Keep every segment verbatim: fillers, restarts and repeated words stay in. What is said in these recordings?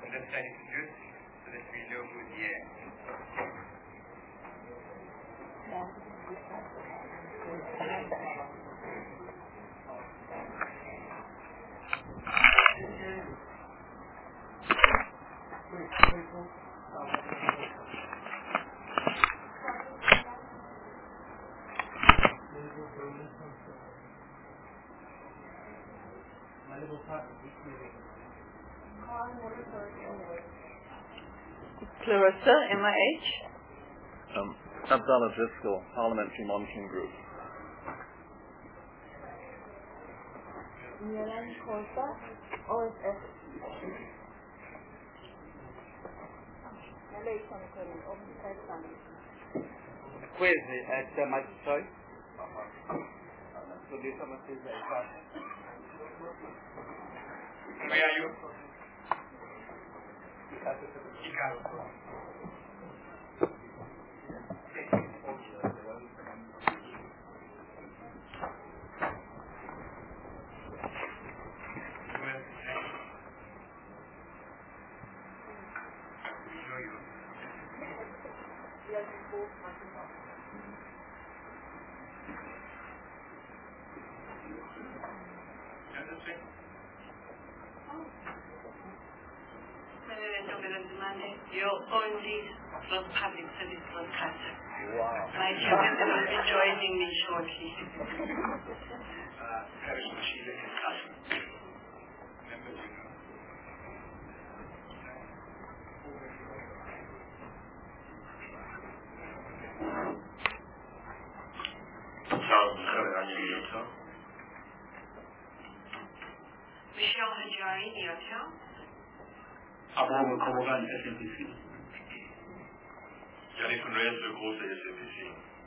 on this side introduced so that we know who's here. Clarissa, M I H. Um, Abdallah Driscoll, Parliamentary Monitoring Group. Milan Khosa, O S F. Kwezi at uh, my sorry. So this one is where are you? Chicago. Your only public service broadcaster. Wow. My children will be joining me shortly. Michelle Hajari, Nyotel. Abraham Kobogan, S M P C. Yannick van Reyes, de grote S M P C.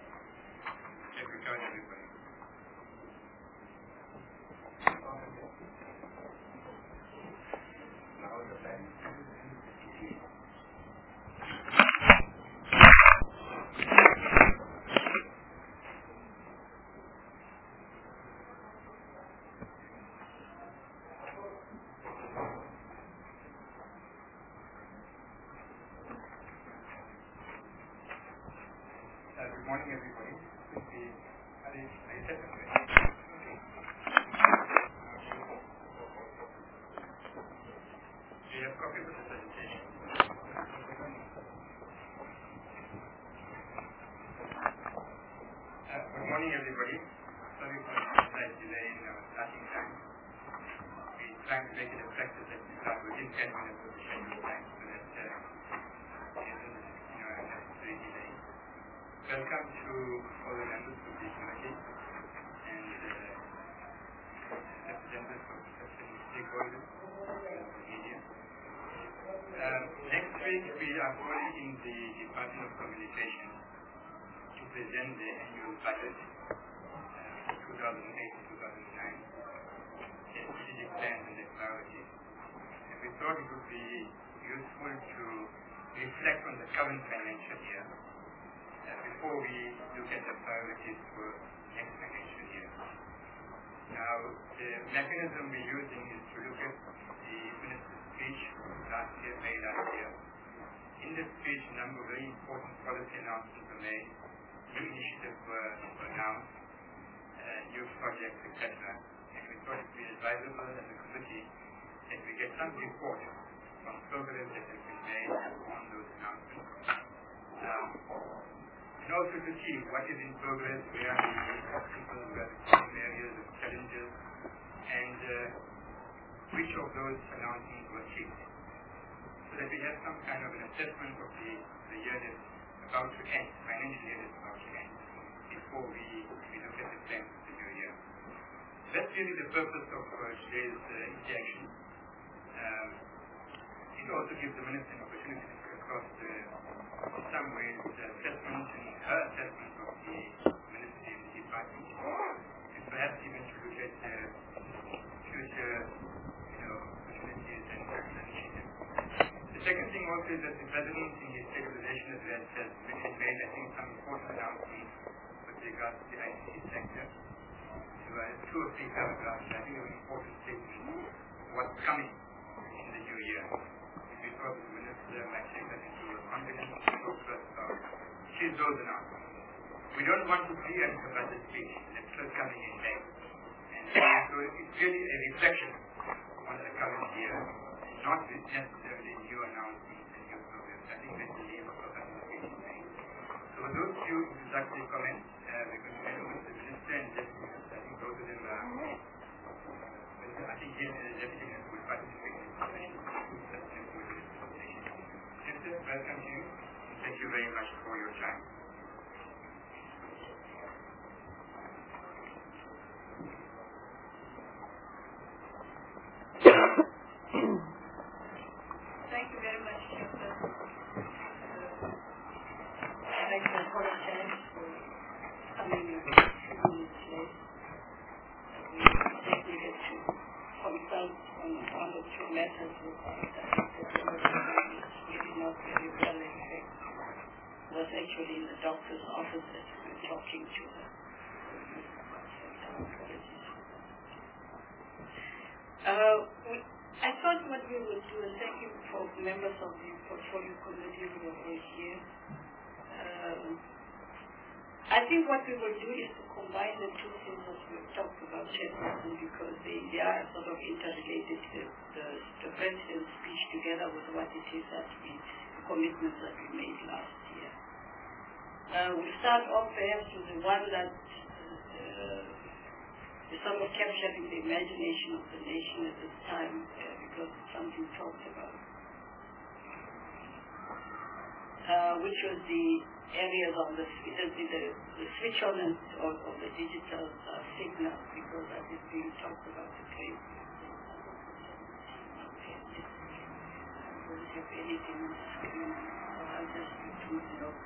Good morning, everybody. Are you set? Do you have copy of the presentation? Uh, good morning, everybody. Sorry for the slight delay in our starting time. We're trying to make it a practice that we start within ten minutes of the scheduled time so that uh, there isn't, you know, unnecessary delay. Welcome to all the members of the committee and uh, representatives of different stakeholders and the media. Uh, next week we are calling in the Department of Communication to present the annual budget uh, two thousand eight to two thousand nine, the strategic plans and the priorities. And we thought it would be useful to reflect on the current financial year before we look at the priorities for next financial year. Now, the mechanism we're using is to look at the minister's speech last year, May last year. In this speech, a number of very important policy announcements were made, new initiatives were, were announced, uh, new projects, et cetera. And we thought it would be advisable as a committee that we get some report on progress that has been made on those announcements. Um, And also to see what is in progress, where are the obstacles, where are the problem areas of challenges, and uh, which of those announcements were achieved. So that we have some kind of an assessment of the, the year that's about to end, financial year that's about to end, before we, we look at the plans of the new year. That's really the purpose of uh, today's uh, interaction. Um, it also gives the minister an opportunity to put across the in some ways the assessment and her assessment of the ministry and the department, and perhaps even to look at uh, future, you know, opportunities and initiatives. The second thing also is that the President in his State of the Nation address has made, I think, some important announcements with regards to the I C T sector. There were two or three paragraphs, I think, of an important statement of what's coming in the new year. We is those announcements. We don't want to pre-empt the budget speech that's still coming in May. And so it's really a reflection on the current year, not necessarily new announcements and new programs. I think that's the aim of the budget speech in May. So with those few introductory comments, uh, we're going to hand over to the Minister and Deputy Minister. I think both of them are, uh, I think the Deputy Minister will participate in the session. Minister, welcome to you. Thank you very much for your time. Thank you very much, Doctor. Uh, I'd like to apologize for coming in a few minutes late. We needed to consult on one or two matters with our director. We did not very well effect. It was actually in the doctor's office that we were talking to her. Uh, we, I thought what we would do, and thank you for members of the portfolio committee who are all here. Um, I think what we will do is to combine the two things that we've talked about, Chairperson, because they, they are sort of interrelated. The, the, the President's speech together with what it is that we, the commitments that we made last year. Uh, we'll start off perhaps with the one that uh, is sort of capturing the imagination of the nation at this time, uh, because it's something talked about, uh, which was the areas of the, the, the, the switch on and of, of the digital uh, signal, because that is being talked about today. I don't have anything on the screen, so I'll just repeat it up.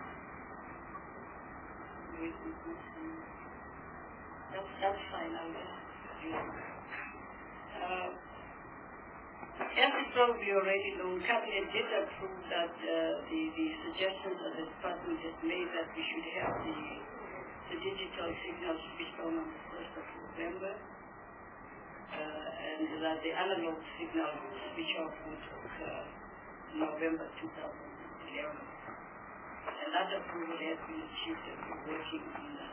That's, that's fine, I'll just do it. Uh, as you probably already know, Cabinet did approve that uh, the, the suggestions that the department has made that we should have the, the digital signals switched on on the first of November, uh, and that the analog signal switch off would occur November two thousand eleven. And that approval has been achieved and we're working on that.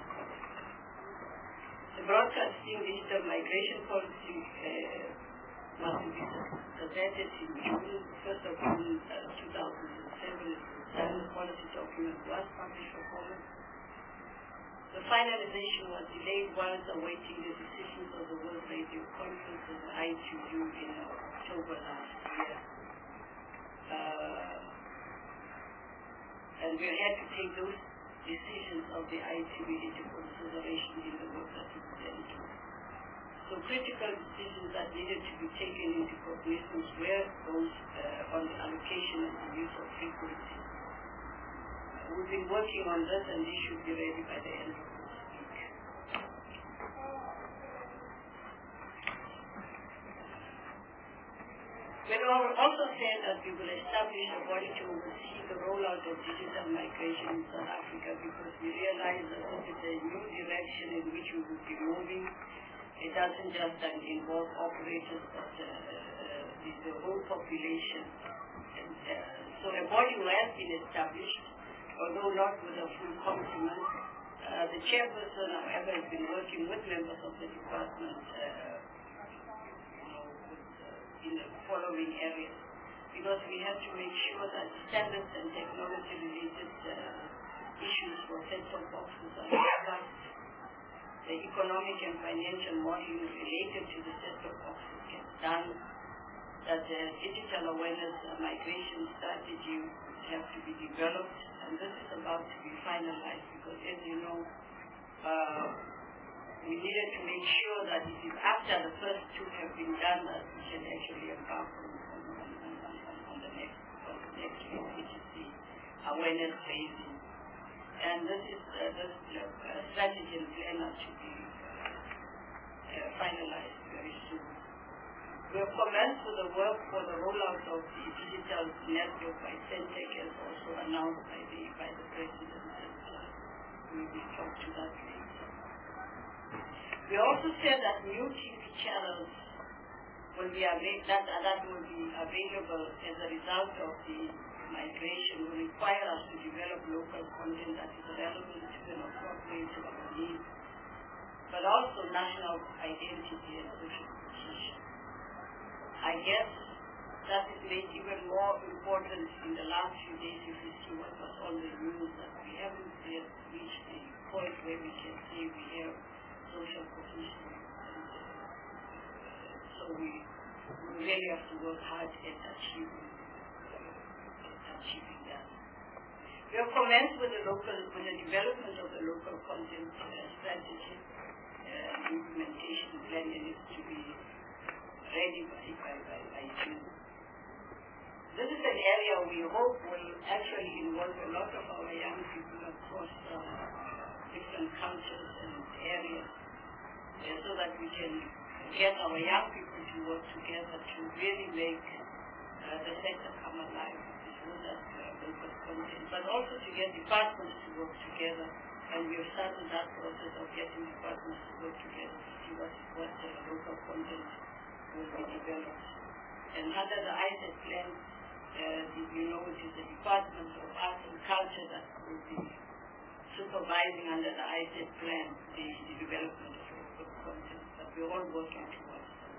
The broadcasting digital migration policy uh, was to be presented in June, first of June uh, two thousand seven, and the policy document was published for comment. The finalization was delayed whilst awaiting the decisions of the World Radio Conference and the I T U in October last year. Uh, and we had to take those decisions of the I T U into consideration in the work that we then do. So critical decisions that needed to be taken into cognizance were those uh, on the allocation and the use of frequency. Uh, we've been working on this, and this should be ready by the end of this week. We also said that we will establish a body to oversee the rollout of digital migration in South Africa, because we realize that this is a new direction in which we will be moving. It doesn't just uh, involve operators, but uh, uh, the, the whole population. And, uh, so a body has been established, although not with a full complement. Uh, the chairperson, however, has been working with members of the department uh, you know, with, uh, in the following areas, because we have to make sure that standards and technology-related uh, issues for set-top boxes are discussed. The economic and financial modeling related to the set-top boxes gets done, that the digital awareness uh, migration strategy has to be developed, and this is about to be finalized, because as you know, uh, we needed to make sure that it is after the first two have been done that we can actually embark on, on, on, on, on, on the next on the next phase, which is the awareness phasing. And this is uh, this uh, strategy and plan are to be uh, uh, finalized very soon. We have commenced with the work for the rollout of the digital network by Centec, as also announced by the by the President, and uh, we will talk to that later. We also said that new T V channels will be available, that, that will be available as a result of the migration will require us to develop local content that is relevant to and appropriate to our needs, but also national identity and social cohesion. I guess that is made even more important in the last few days if you see what was on the news, that we haven't yet reached the point where we can say we have social cohesion. And, uh, so we, we really have to work hard at achieving, uh, at achieving that. We have commenced with the local, with the development of the local content uh, strategy, uh, implementation plan, and it's to be ready by, by, by, by June. This is an area we hope will actually involve a lot of our young people across uh, different cultures and areas, uh, so that we can get our young people to work together to really make uh, the sector come alive with that uh, local content, but also to get departments to work together. And we have started that process of getting departments to work together to see what, what uh, local content will be developed. And under the I S E T plan, Uh, you know, it is the Department of Arts and Culture that will be supervising under the I S E T plan the, the development of local content, but we're all working towards that.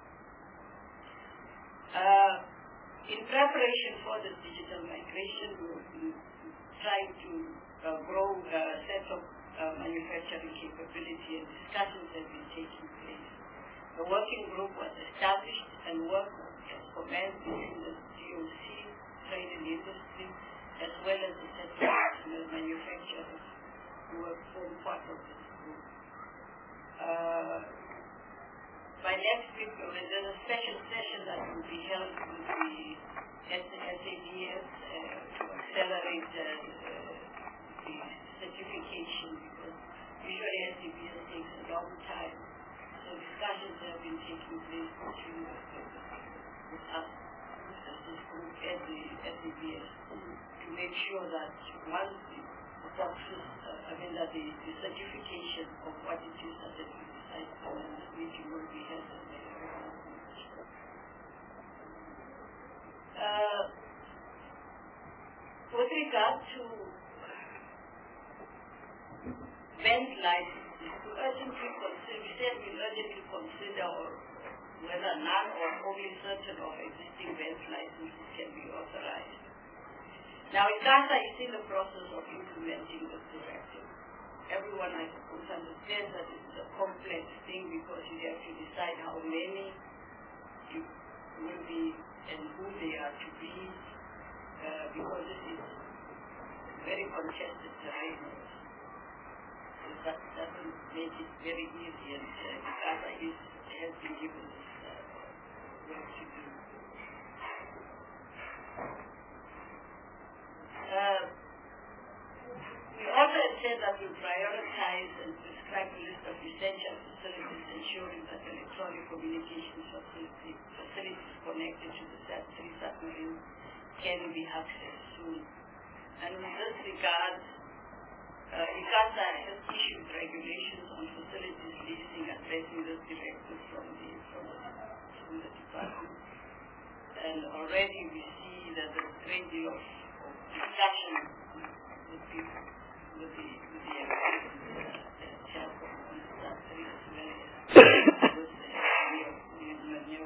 Uh, in preparation for the digital migration, we're trying to uh, grow a set of uh, manufacturing capability, and discussions have been taking place. The working group was established and work has commenced between the D O C, trade and industry, as well as the set of national manufacturers who have formed part of this group. Uh, by next week, there's a special session that will be held with the S A B S uh, to accelerate uh, the certification, because usually S A B S takes a long time. So discussions have been taking place between with us as this group at the S A B S to make sure that once the success, uh, I mean that the, the certification of what it is that we decide on in this meeting will be held in the uh, with regard to vent licenses, we urgently consider, we said we urgently consider or whether none or only certain of existing vent licenses can be authorized. Now, ICASA is in the process of implementing this directive. Everyone, I suppose, understands that this is a complex thing because you have to decide how many you will be and who they are to be, uh, because this is very contested terrain. So that doesn't make it very easy, and uh, ICASA is, has been given this uh, work to do. Uh, we also have said that we prioritize and prescribe a list of essential facilities ensuring that electronic communications facilities, facilities connected to the S A T three submarine can be accessed soon. And in this regard, uh, ICASA has issued regulations on facilities leasing addressing this directive from the, from the, from the department. And already we see that there's a great deal of discussion with the with the with the Telkom on the S A T three as well as with the new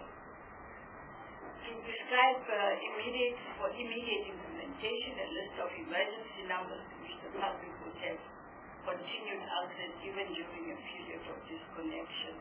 to prescribe uh, immediate for immediate implementation a list of emergency numbers to which the public would have continued access even during a period of disconnection.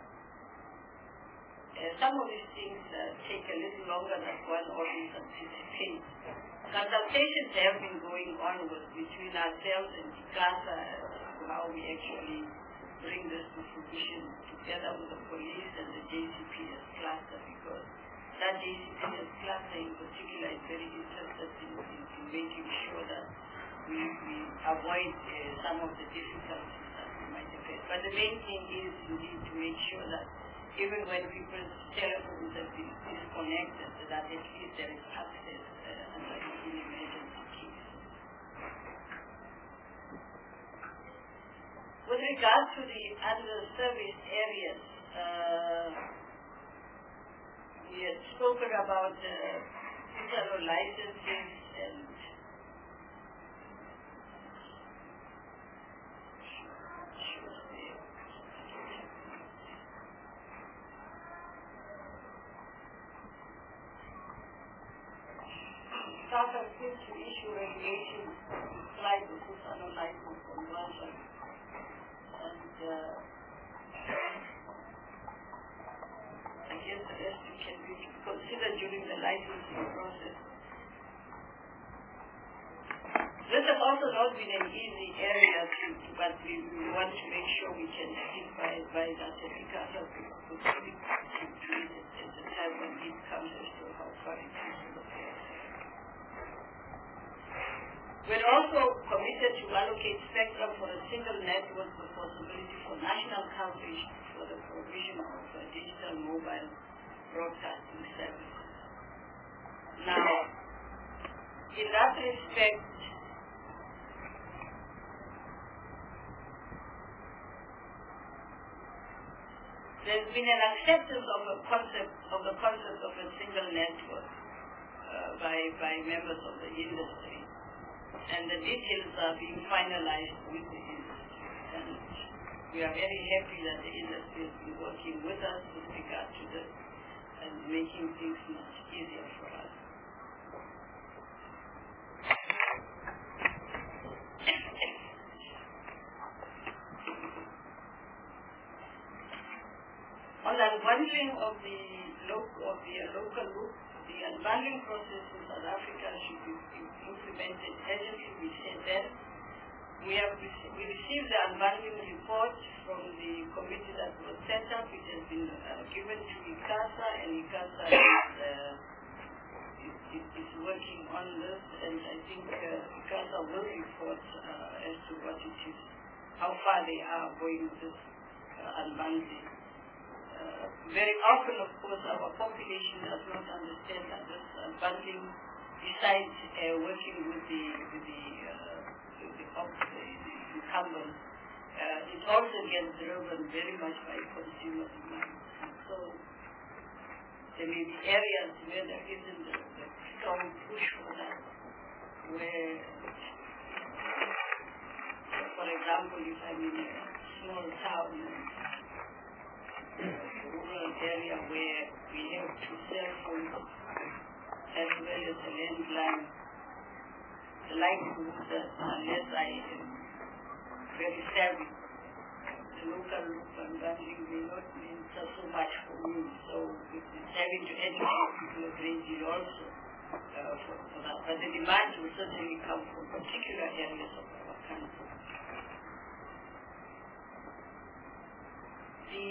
Uh, some of these things uh, take a little longer than one always anticipates. Consultations have been going on with, between ourselves and ICASA as to how we actually bring this to fruition together with the police and the J C P S cluster, because that J C P S cluster in particular is very interested in, in, in making sure that we, we avoid uh, some of the difficulties that we might have had. But the main thing is indeed to make sure that even when people's telephones have been disconnected, that at least there is access uh, under an emergency case. With regard to the other service areas, uh, we had spoken about uh, internal licenses and SAFA seems to issue regulations to apply the internal license conversion. And uh, I guess the rest can be considered during the licensing process. This has also not been an easy area, to, but we, we want to make sure we can stick by, by that and we can help people to do it at the time when it comes as to how far it is to look at. We're also committed to allocate spectrum for a single network with possibility for national coverage for the provision of uh, digital mobile broadcasting services. Now, in that respect, there's been an acceptance of a concept of the concept of a single network uh, by by members of the industry. And the details are being finalized with the industry. And we are very happy that the industry has been working with us with regard to this and making things much easier for us. On the unbundling of the local of the uh, local loop, the unbundling process in South Africa should be implemented urgently. We said that we have received, we received the unbundling report from the committee that was set up. It has been uh, given to ICASA, and ICASA is, uh, is, is, is working on this, and I think uh, ICASA will report uh, as to what it is, how far they are going with this uh, unbundling. Uh, very often, of course, our population does not understand that this uh, bundling, besides uh, working with the with the uh, with the, op- the, the incumbents, uh, it also gets driven very much by consumer demand. And so there may be areas where there isn't a, a strong push for that, where, for example, if I'm in a small town, a rural area where we have two cell phones as well as a landline, the likelihood that unless I am very savvy, the local loop and bundling may not mean so much for me. So it's having to educate people a great deal also uh, for, for that. But the demand will certainly come from particular areas of our country. The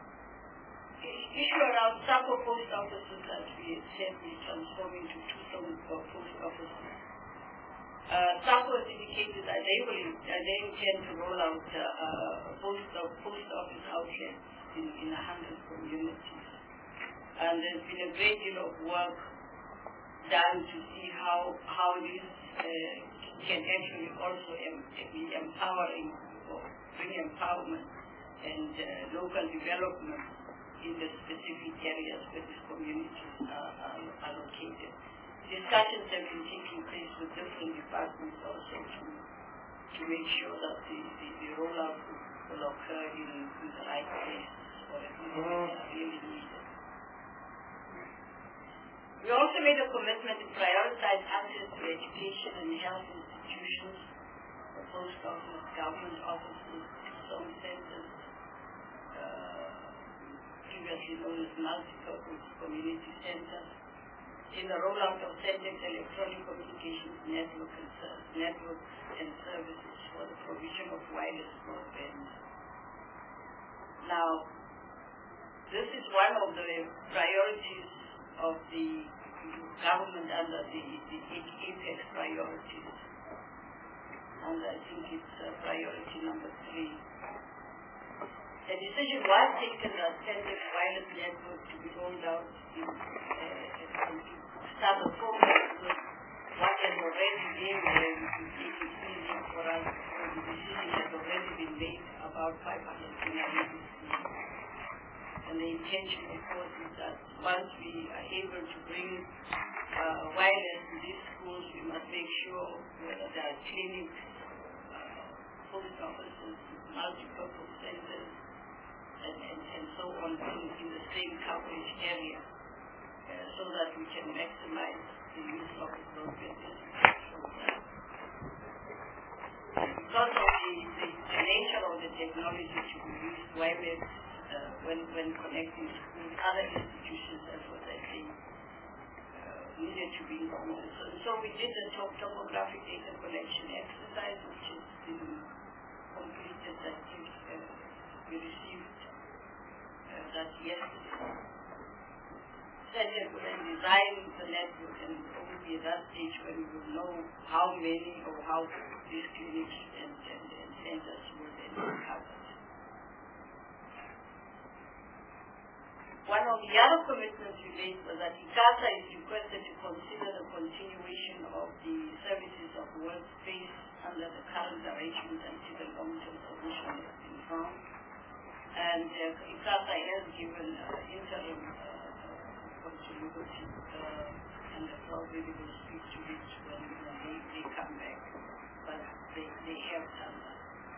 issue around SACCO post offices that we said is transforming to two thousand post offices. Uh, SACCO has indicated that they will uh, they intend to roll out uh, uh, post, uh, post office outlets in, in a hundred communities. And there's been a great deal of work done to see how how this uh, can actually also em- be empowering or bring empowerment and uh, local development in the specific areas where these communities are, are, are located. Discussions have been taking place with different departments also to to make sure that the, the, the rollout will occur in, in the right places or at least where they are really needed. We also made a commitment to prioritize access to education and health institutions, the post office, government offices, some centers, previously known as multi-purpose community centers, in the rollout of Centex electronic communications network and, uh, networks and services for the provision of wireless broadband. Now, this is one of the priorities of the government under the, the APEX priorities, and I think it's uh, priority number three. The decision was taken that Centex wireless network to be rolled out in uh, start the program with what has already been there, which is making it easy for us. The decision has already been made about five hundred communities. And the intention, of course, is that once we are able to bring uh, wireless to these schools, we must make sure whether there are clinics, uh, post offices, multi-purpose centers, and, and, and so on in, in the same coverage area, uh, so that we can maximize the use of the broadband. Because of the, the, the nature of the technology to be used wireless uh, when, when connecting schools, other institutions, as what I say, uh, needed to be included. So, so we did the top topographic data collection exercise, which has been completed. I think uh, we received uh, that yesterday. Second, we will design the network, and only at that stage when we will know how many or how these clinics and, and, and centers will then be covered. One of the other commitments we made was that ICASA is requested to consider the continuation of the services of World Space under the current arrangement until the long-term solution has been found. And uh, ICASA has given uh, interim uh, continuity, uh, and probably we will speak to it when, when they, they come back, but they, they have done that.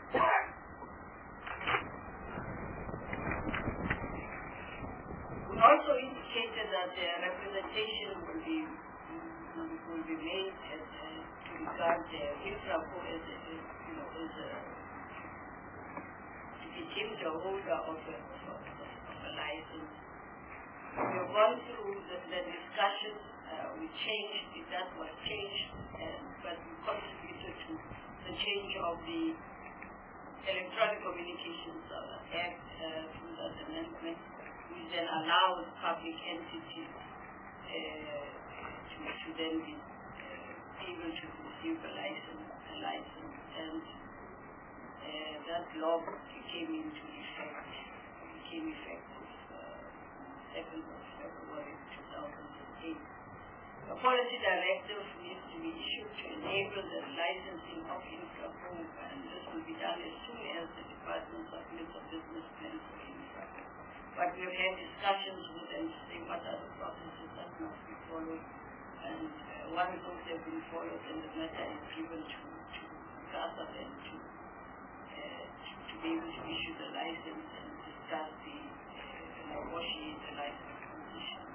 We also indicated that the representation will be will be made as, uh, to regard the InfraCo as a, you know, as a, to be deemed a holder of a, of, of a license. We have gone through the, the discussions, uh, we changed, if that was changed, uh, but we contributed to the change of the Electronic Communications Act uh, through that amendment, which then allows public entities uh, to, to then be uh, able to receive a license, a license and uh, that law came into effect, became effective second of February two thousand eight. A policy directive needs to be issued to enable the licensing of InfraCo, and this will be done as soon as the department submits a business plan for InfraCo. But we have had discussions with them to say what are the processes that must be followed, and uh, once those have been followed, then the matter is given to to ICASA then to, uh, to to be able to issue the license and discuss the negotiate the license condition.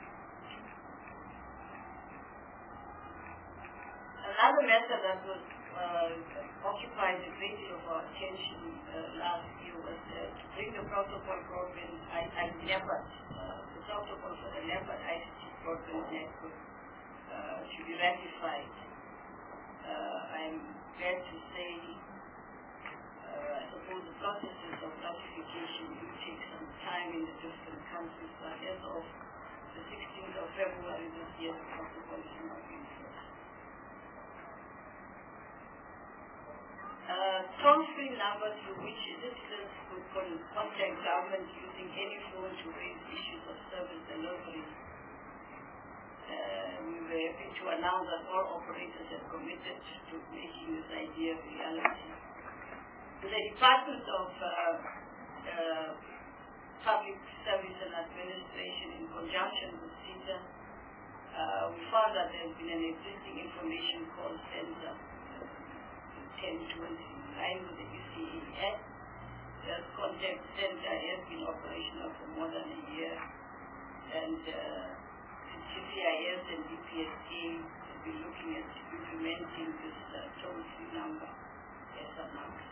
Another matter that was uh, occupied a great deal of our attention uh, last year was uh, to bring the protocol broadband I, I NEPAD, uh, the protocol for the NEPAD I C T broadband network uh, to be ratified. Uh, I'm glad to say Uh, I suppose the processes of ratification will take some time in the different countries, but as of the sixteenth of February this year, the protocol is now in force. Uh, toll-free numbers through which citizens could contact government using any phone to raise issues of service delivery. Uh, we were happy to announce that all operators have committed to making this idea a reality. The Department of uh, uh, Public Service and Administration, in conjunction with CETA, uh, we found that there has been an existing information call center, ten twenty, in line with the E C A Act. The contact center has been operational for more than a year, and uh, the G C I S and D P S A will be looking at implementing this uh, toll-free number as announced.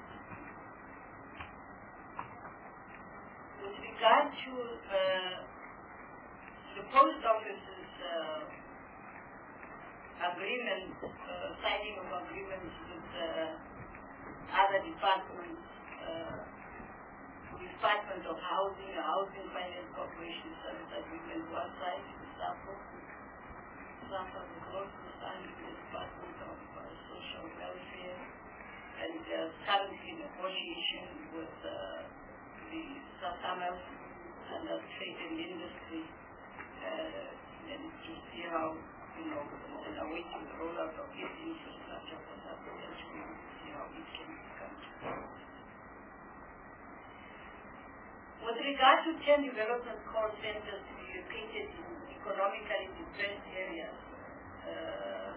With regard to uh, the post office's uh, agreement, uh, signing of agreements with uh, other departments, uh, Department of Housing, Housing Finance Corporation Service Agreement, one side, SAFO. SAFO is also signed with the Department of uh, Social Welfare, and uh, currently negotiation with uh, the SATAMEL and the Trade and Industry, uh, and to see how, you know, and awaiting the rollout of this infrastructure for that, and to see how it can come to. With regard to ten development call centers to be located in economically depressed areas, uh,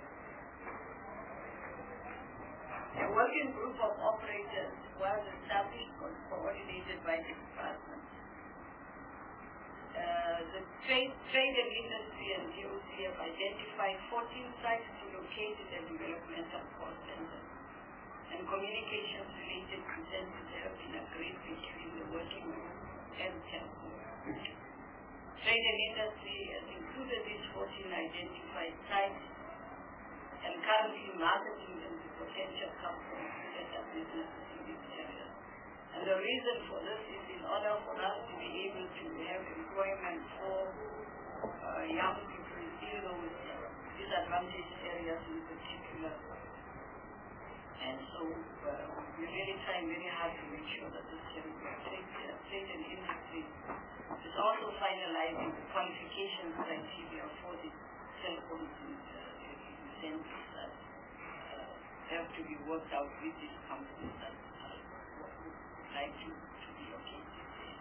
a working group of operators was established and coordinated by the department. Uh, the trade, trade and industry and D O C have identified fourteen sites to locate in the developmental call centers, and communications related to centers have been agreed between the working group and Telco. Trade and industry has included these fourteen identified sites and currently marketing them to potential customers to set up businesses in this area. And the reason for this is in order for us to be able to have employment for uh, young people in those uh, disadvantaged areas in particular. And so uh, we're really trying very hard to make sure that this trade, uh, trade and industry is also finalizing the qualification criteria for the telecoms incentives that uh, have to be worked out with these companies that uh, would like to, to be located there.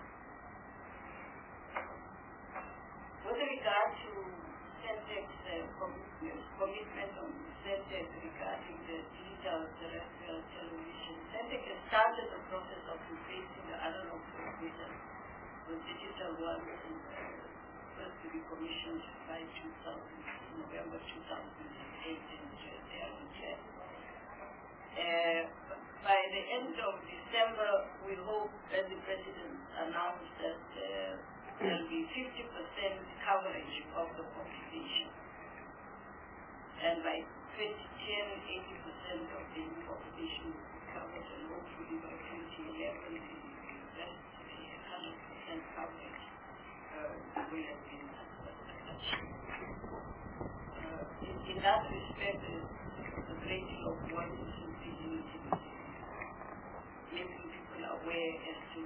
With regard to Centec's uh, commitment, commitment on Centec regarding the digital terrestrial television, Centec has started the process of replacing the analog television with digital ones, and uh, first to be commissioned by two thousand, November two thousand eight, and uh, they are on track. Uh, by the end of December, we hope, as the President announced, that uh, there will be fifty percent coverage of the population. And by twenty ten, eighty percent of the population will be covered, and hopefully by twenty eleven, the rest, one hundred percent coverage uh, will have been achieved. Uh, in, in that respect, there's a great deal of work to continue to be making people aware as to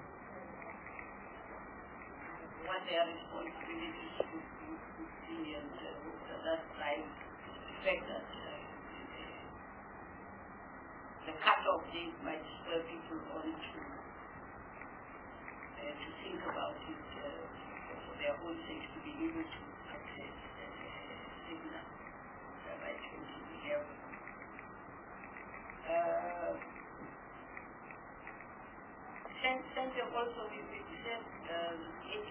what their responsibilities would, would, would be, and uh, that time, the fact that uh, the cut-off date might spur people on to uh, to think about it uh, for their own sake, to be able to access the uh, signal uh, by twenty eleven. Uh, Center also we said um, H,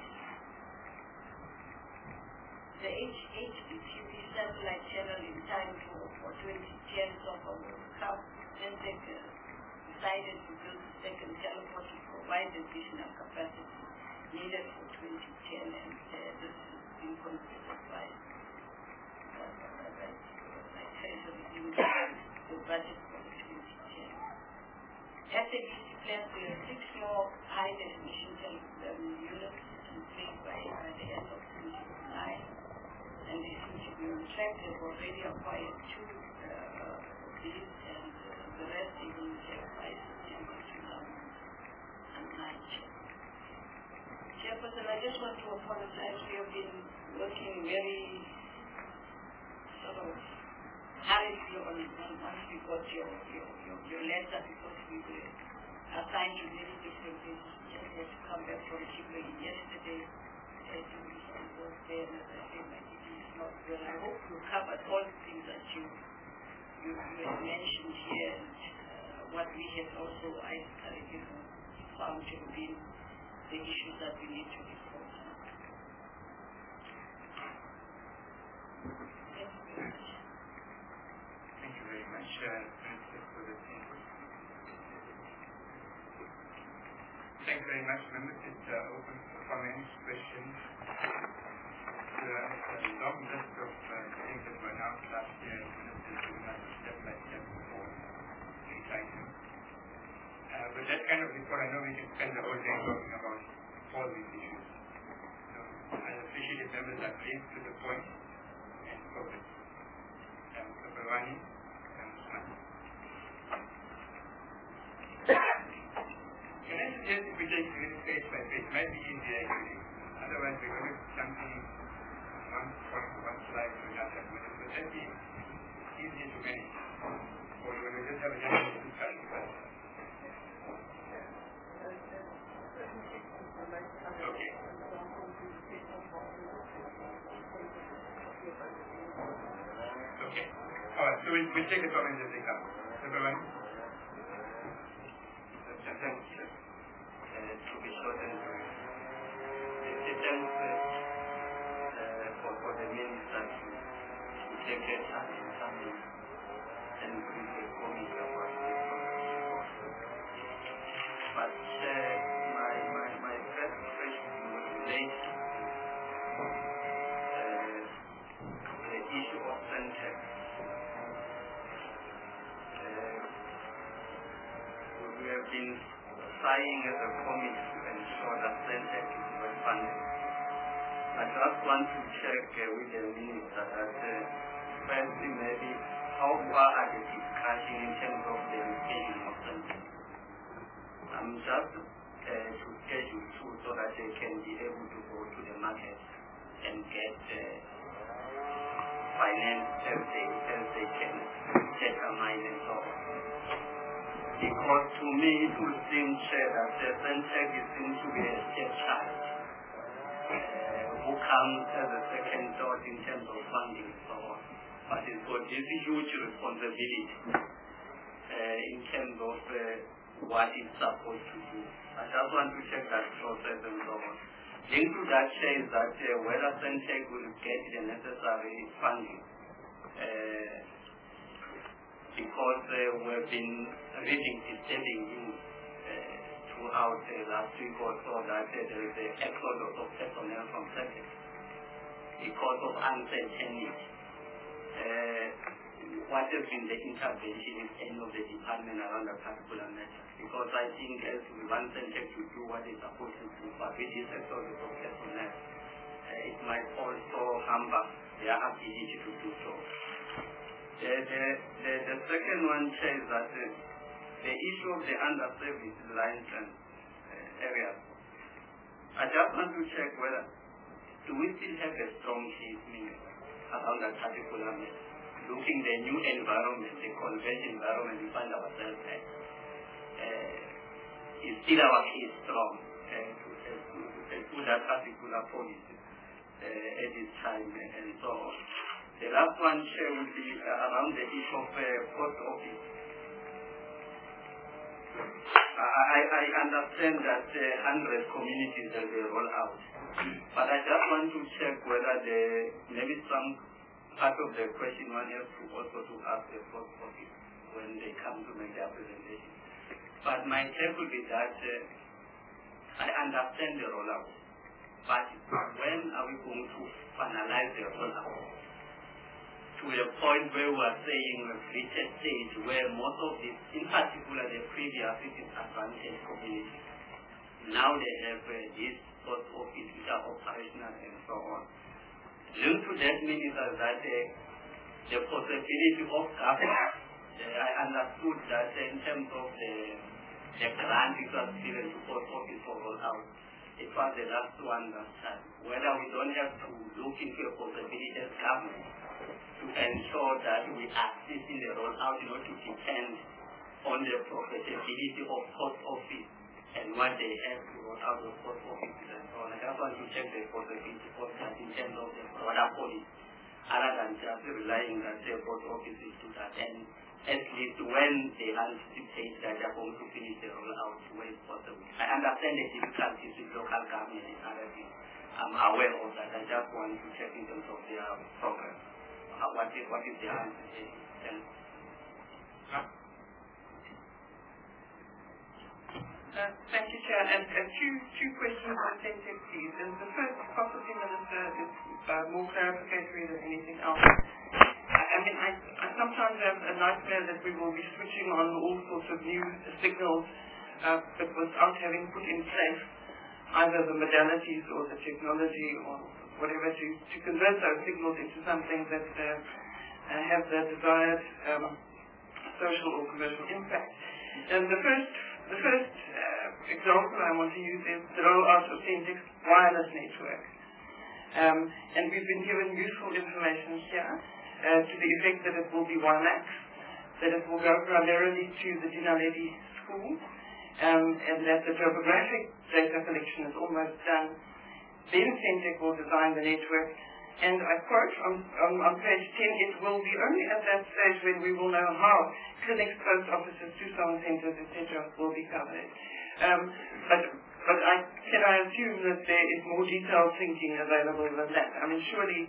the H, H B T V satellite channel in time for, for twenty ten Soccer World Cup. Centec uh, decided to build a second teleport to provide additional capacity needed for twenty ten, and uh, this has been considered by uh, by, by Treasury in the budget for the twenty ten. S A B C plans to have six more high-definition television units in place by, by the end of twenty nine, and they seem to be on track. They've already acquired two uh, of these, and uh, the rest they will take by September two thousand nine. Chairperson, I just want to apologize. We have been working very sort of hurriedly on, on once we got your, your, your, your letter, because we were assigned to very different places. We just had to come back from Chile yesterday uh, to receive those there, and as I said, my duty is not well. I hope you covered all the things that you, you, you had mentioned here, and uh, what we had also, I, I you know, found to have been the issues that we need to report on. Thank you very much. Thank you very much, uh, Minister, for this input. Thank you very much, members. It's uh, open for comments, questions. Uh, a long list of uh, things that were announced last year, Minister, giving us a step-by-step report on each item. Uh, but that kind of report, I know we can spend the whole day talking about all these issues. So I appreciate if members are brief to the point and focused. Um, so Bhavani, um, can I suggest if we take this page by page? It might be easier actually. Otherwise we're going to do something one point, one slide to another. But it would just be easier to manage. Or we're going to just have a general discussion first. Alright, so we, we take the comments as they come. Everyone? Thanks. Uh, to be short and brief. The thanks uh, for, for the minister to, to take a chance in coming and bring the comment about this one. But uh, my, my, my first question would relate to uh, the issue of Centex. We have been trying as a committee to ensure that Centex is well funded. I just want to check uh, with the minister that uh, firstly maybe how far are the discussion in terms of the education of Centex? I'm just uh, to schedule two so that they can be able to go to the market and get uh, finance as they, as they can determine and so on. Because to me it would seem that the Centex is seems to be a stepchild uh, who comes as a second thought in terms of funding and so on. But it's got this huge responsibility uh, in terms of uh, what it's supposed to do. I just want to check that process and so on. Linked to that says that uh, whether Centex will get the necessary funding. Uh, because uh, we've been reading disturbing news uh, throughout uh, last week or so that uh, there is an exodus of personnel from Centex because of uncertainty. Uh, what has been the intervention in any of the department around a particular matter? Because I think as we want Centex to do what it's supposed to do, but with this exodus of personnel, uh, it might also hamper their ability to do so. The, the, the, the second one says that uh, the issue of the under-serviced lines and uh, areas. I just want to check whether do we still have a strong case meaning around that particular matter. Looking the new environment, the convergent environment we find ourselves in, uh, is still our case strong uh, to, uh, to, uh, to that particular policy uh, at this time uh, and so on. The last one share will be uh, around the issue of uh, post office. I, I understand that uh, one hundred communities that they roll out, but I just want to check whether the maybe some part of the question one has to also to ask the post office when they come to make their presentation. But my take will be that uh, I understand the rollout, but when are we going to finalize the rollout? To a point where we are saying we've reached a stage where most of the, in particular the previous disadvantaged communities, now they have uh, this post office which are operational and so on. Linked to that means that uh, the possibility of government, uh, I understood that uh, in terms of the, the grant which was given to post office for rollout, it was the last one last time. Whether we don't have to look into a possibility as government to ensure that we assist in the rollout, you know, to depend on the profitability of post office and what they have to roll out of post offices and so on. I just want to check the possibility of that in terms of the broader policy, other than just relying that the post offices do that. And at least when they anticipate that they're going to finish the rollout when possible. I understand the difficulties with local government and other things. I'm aware of that. I just want to check in terms of their progress. Uh, what is what is the answer? Thanks. Uh, thank you, Chair. And uh, two two questions on Centex, please. And the first, possibly, Minister, is uh, more clarificatory than anything else. I mean, I, I sometimes have a nightmare that we will be switching on all sorts of new signals, uh, but without having put in place either the modalities or the technology or whatever to, to convert those signals into something that uh, uh, have the desired um, social or commercial impact. And the first, the first uh, example I want to use is the rollout of Centex wireless network. Um, and we've been given useful information here uh, to the effect that it will be WiMAX, that it will go primarily to the Dinaledi school, um, and that the topographic data collection is almost done. Then Centex will design the network And I quote on, on, on page ten, it will be only at that stage when we will know how clinics, post offices, two-song centres, et cetera will be covered. Um, but but I, can I assume that there is more detailed thinking available than that? I mean, surely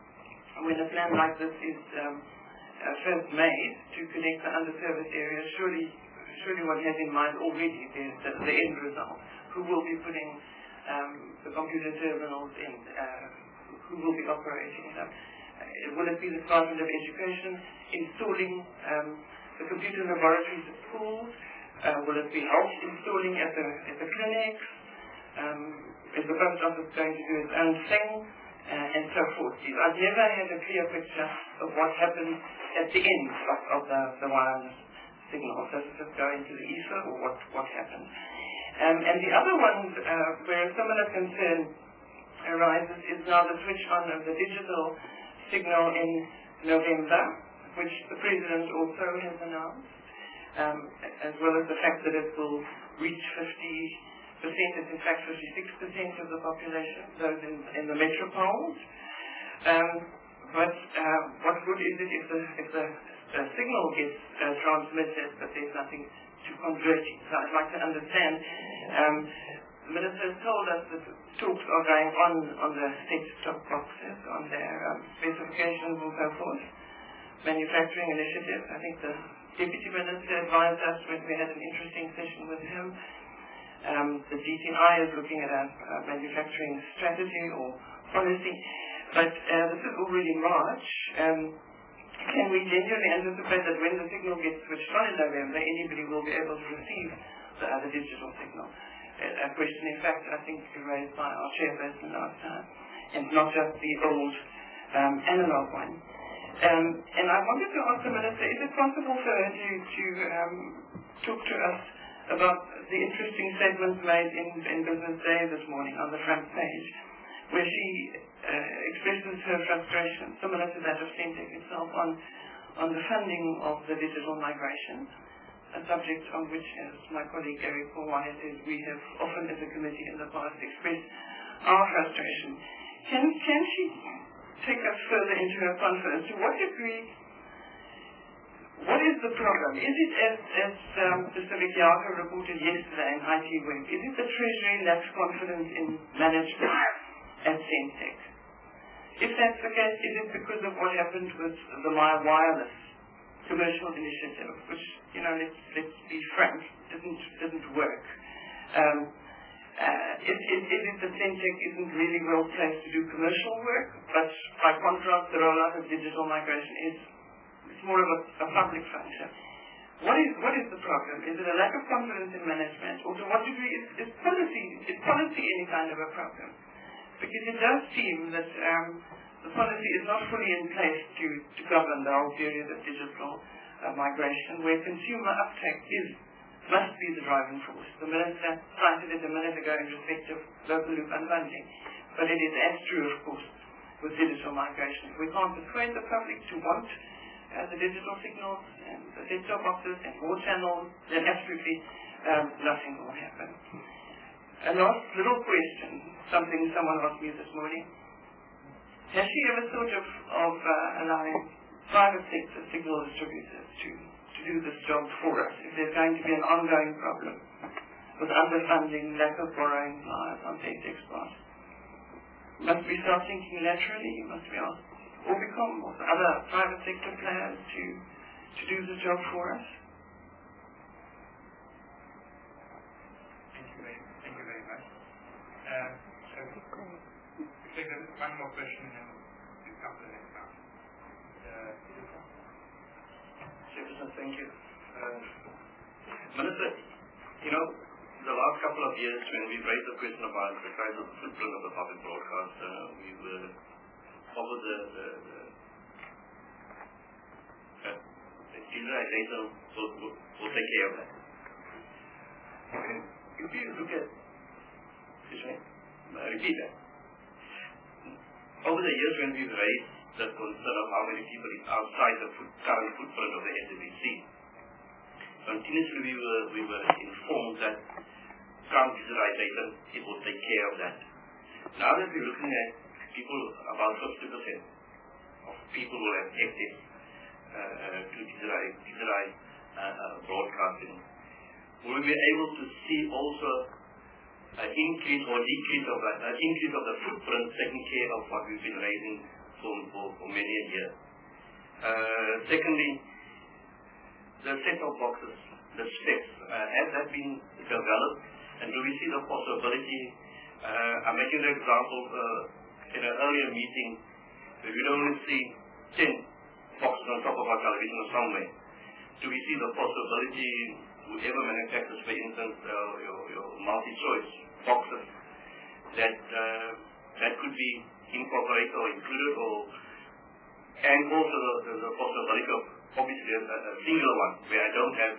when a plan like this is um, uh, first made to connect the underserviced areas, surely surely one has in mind already the, the, the end result. Who will be putting um, the computer terminals in? Uh, who will be operating them? Uh, will it be the Department of Education installing um, the computer laboratories at schools? Uh, will it be health installing at the, at the clinics? Um, is the post office going to do its own thing? Uh, and so forth. I've never had a clear picture of what happens at the end of, of the, the wireless signal. Does it just go into the ether, or what, what happens? Um, and the other one uh, where a similar concern arises is now the switch on of the digital signal in November, which the President also has announced, um, as well as the fact that it will reach fifty percent, it's in fact fifty-six percent of the population, those in, in the metropoles. Um, but uh, what good is it if the, if the uh, signal gets uh, transmitted but there's nothing to convert it? So I'd like to understand. Um, the Minister has told us that talks are going on on the set-top boxes, on their um, specifications and so forth, manufacturing initiatives. I think the Deputy Minister advised us when we had an interesting session with him. Um, the D T I is looking at a, a manufacturing strategy or policy, but uh, this is already March. Um, can we genuinely anticipate that when the signal gets switched on in November, anybody will be able to receive the other digital signal? A, a question, in fact, I think raised by our chairperson last time, and not just the old um, analog one. Um, and I wanted to ask the Minister, is it possible for her to, to um, talk to us about the interesting statements made in, in Business Day this morning on the front page, where she uh, expresses her frustration, similar to that of Centec itself, on, on the funding of the digital migration, a subject on which, as my colleague Eric Kowai says, we have often as a committee in the past expressed our frustration. Can, can she take us further into her conference? To what degree What is the problem? Is it, as, as um, Mister Vigyaka reported yesterday in I T Web, is it the Treasury lacks confidence in management at Centec? If that's the case, is it because of what happened with the My Wireless commercial initiative, which, you know, let's, let's be frank, didn't, didn't work? Um, uh, is, is, is it that Centec isn't really well placed to do commercial work, but by contrast, the rollout of digital migration is more of a, a public function? What is what is the problem? Is it a lack of confidence in management, or to what degree is, is policy is policy any kind of a problem? Because it does seem that um, the policy is not fully in place to, to govern the whole period of digital uh, migration, where consumer uptake is must be the driving force. The Minister cited it a minute ago in respect of local loop unbundling, but it is as true, of course, with digital migration. We can't persuade the public to want Uh, the digital signals and the set-top boxes and more channels, then absolutely um, nothing will happen. A last little question, something someone asked me this morning. Has she ever thought of, of uh, allowing private sector signal distributors to, to do this job for us if there's going to be an ongoing problem with underfunding, lack of borrowing uh, on Centec's part? Must we start thinking laterally? Must we ask or become other private sector players to, to do the job for us? Thank you very, thank you very much. Uh, so we'll take one more question and then we'll come to the next round. Uh, Jefferson, thank you. Uh, Minister, you know, the last couple of years when we raised the question about the size of the footprint of the public broadcast, uh, we were over the, the, the uh, digitalization will, will, will take care of that. Okay. If you look at, excuse me, I repeat that. Over the years when we've raised the concern of how many people is outside the foot, current footprint of the S A B C, continuously we were, we were informed that come digitalization, it will take care of that. Now that we're looking at people, about fifty percent of people will have access uh, to digitalized, digitalized uh, broadcasting. Will we be able to see also an increase or decrease of that, an increase of the footprint taking care of what we've been raising for, for, for many a year? Uh, secondly, the set-top boxes, the specs, uh, has that been developed, and do we see the possibility? Uh, I'm making an example uh, in an earlier meeting, we would only see ten boxes on top of our television or somewhere. Do we see the possibility, whoever manufactures, for instance, uh, your, your multi-choice boxes, that uh, that could be incorporated or included, or and also the, the, the possibility of obviously a, a singular one where I don't have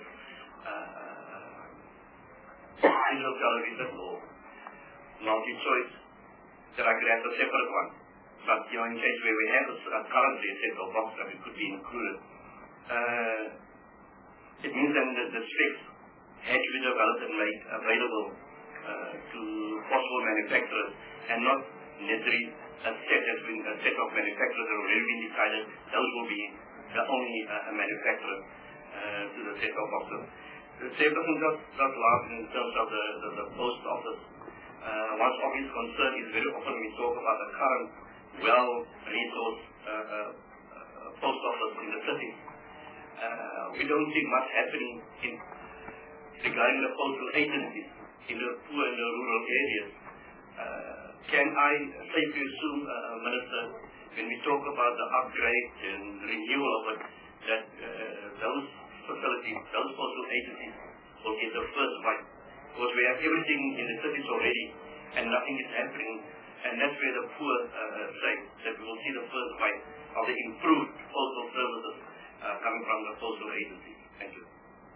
uh, single television or multi-choice, that I could have a separate one. But you know, in case where we have a, a currently a set of box that it could be included, uh, it means then that the specs had to be developed and made available uh, to possible manufacturers, and not necessarily a set has been a set of manufacturers that have already been decided those will be the only uh, manufacturer uh, to the set of boxes. The same doesn't just, just last in terms of the, the, the post office. Uh, one's obvious concern is very often we talk about the current well-resourced uh, uh, uh, post office in the city. Uh, we don't see much happening in regarding the postal agencies in the poor and the rural areas. Uh, can I safely assume, uh, Minister, when we talk about the upgrade and renewal of it, that uh, those facilities, those postal agencies will get the first bite? Because we have everything in the cities already and nothing is happening, and that's where the poor uh, say that we will see the first bite of the improved postal services uh, coming from the postal agencies. Thank you.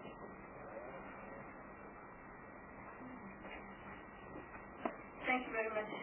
Thank you very much.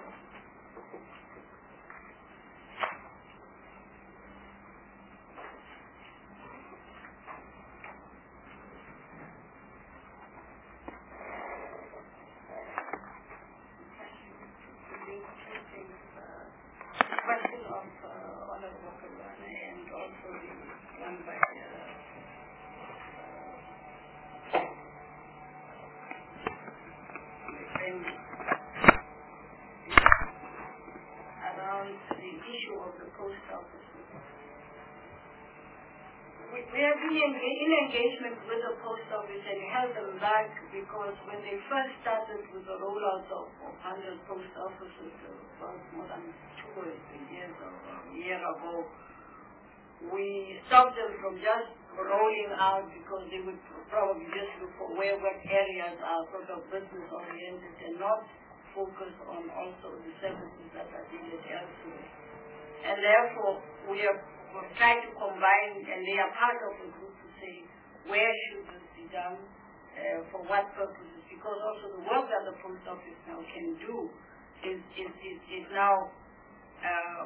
We have been in engagement with the post office and held them back because when they first started with the rollout of one hundred post offices about more than two or three years or a year ago, we stopped them from just rolling out because they would probably just look for where what areas are sort of business oriented and not focus on also the services that are needed elsewhere. And therefore, we have we're trying to combine, and they are part of the group to say where should this be done, uh, for what purposes, because also the work that the post office now can do is, is, is, is now, uh,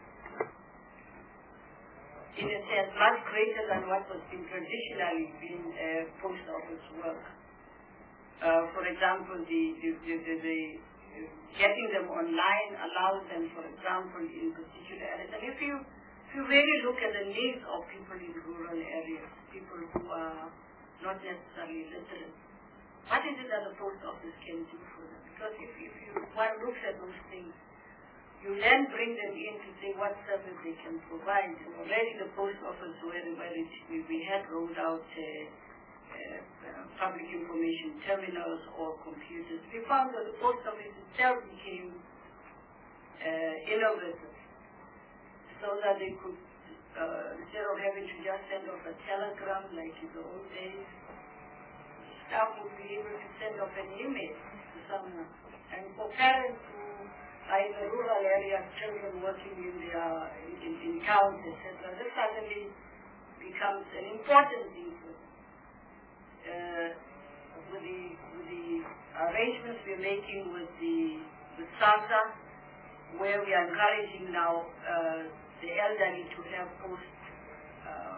in a sense, much greater than what was been traditionally been uh, post office work. Uh, for example, the, the, the, the, the getting them online allows them, for example, in particular areas. And if you If you really look at the needs of people in rural areas, people who are not necessarily literate, what is it that the post office can do for them? Because if, if you, one looks at those things, you then bring them in to say what service they can provide. And already the post office, where, where it, we, we had rolled out uh, uh, uh, public information terminals or computers, we found that the post office itself became uh, innovative, so that they could, uh, instead of having to just send off a telegram like in the old days, staff would be able to send off an email to someone. And for parents who are in the rural area, children working in their in, in towns, et cetera, this suddenly becomes an important thing for them. Uh, with the with the arrangements we're making with the with SASSA, where we are encouraging now uh, the elderly to have post um,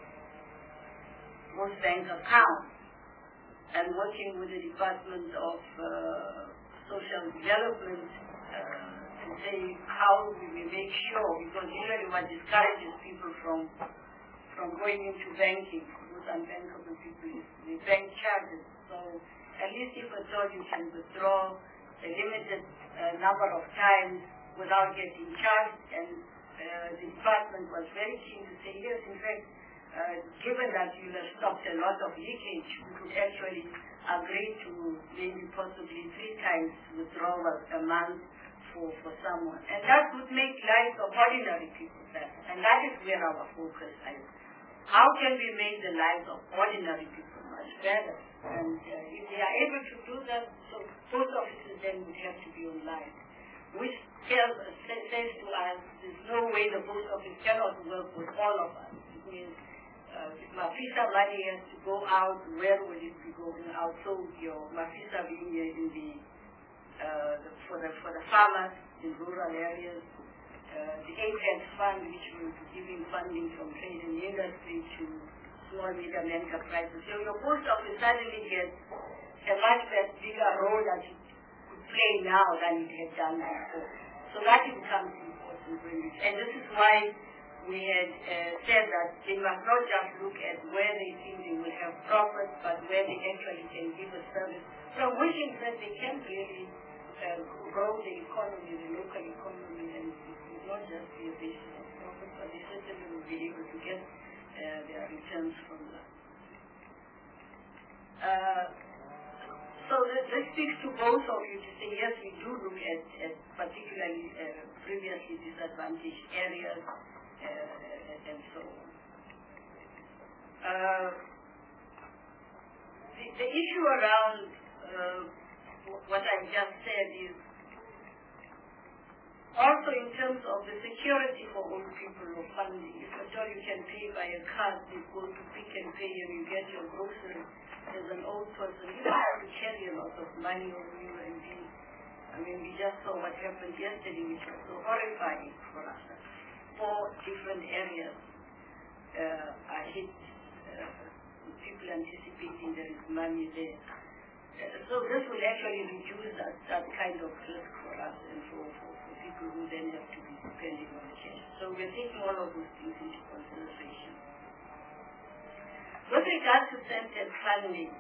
post bank accounts, and working with the Department of uh, Social Development uh, to say how we will make sure, because usually what discourages people from from going into banking, those unbankable people, is the bank charges. So at least if at all you can withdraw a limited uh, number of times without getting charged, and uh, the department was very keen to say yes, in fact, uh, given that you have stopped a lot of leakage, we could actually agree to maybe possibly three times withdrawal a month for, for someone. And that would make lives of ordinary people better. And that is where our focus is. How can we make the lives of ordinary people much better? And uh, if they are able to do that, so post offices then would have to be online, which tells us, says to us, there's no way the post office cannot work with all of us. It means uh, if Mafisa money has to go out, where will it be going out? So your Mafisa being in the, uh, the, for the for the farmers in rural areas, uh, the A P E X fund, which will be giving funding from trade and industry to small medium enterprises. So your post office suddenly gets a much less bigger role that it could play now than it had done before. So that becomes important when we, and this is why we had uh, said that they must not just look at where they think they will have profits, but where they actually can give a service, from which in fact they can really uh, grow the economy, the local economy, and it will not just be a basis of profit, but they certainly will be able to get uh, their returns from that. Uh, so this, this speaks to both of you to say, yes, we do look at, at particularly uh, previously disadvantaged areas, Uh, and so on. Uh, the, the issue around uh, what I just said is also in terms of the security for old people or funding. If at all you can pay by a card, you go to Pick and Pay and you get your groceries as an old person, you don't have to carry a lot of money on you and be, I mean, we just saw what happened yesterday, which was so horrifying for us. Four different areas uh, are hit, uh, people anticipating there is money there. Uh, so this will actually reduce that, that kind of risk for us and for, for, for people who then have to be depending on the cash. So we're taking all of those things into consideration. With regard to centered funding,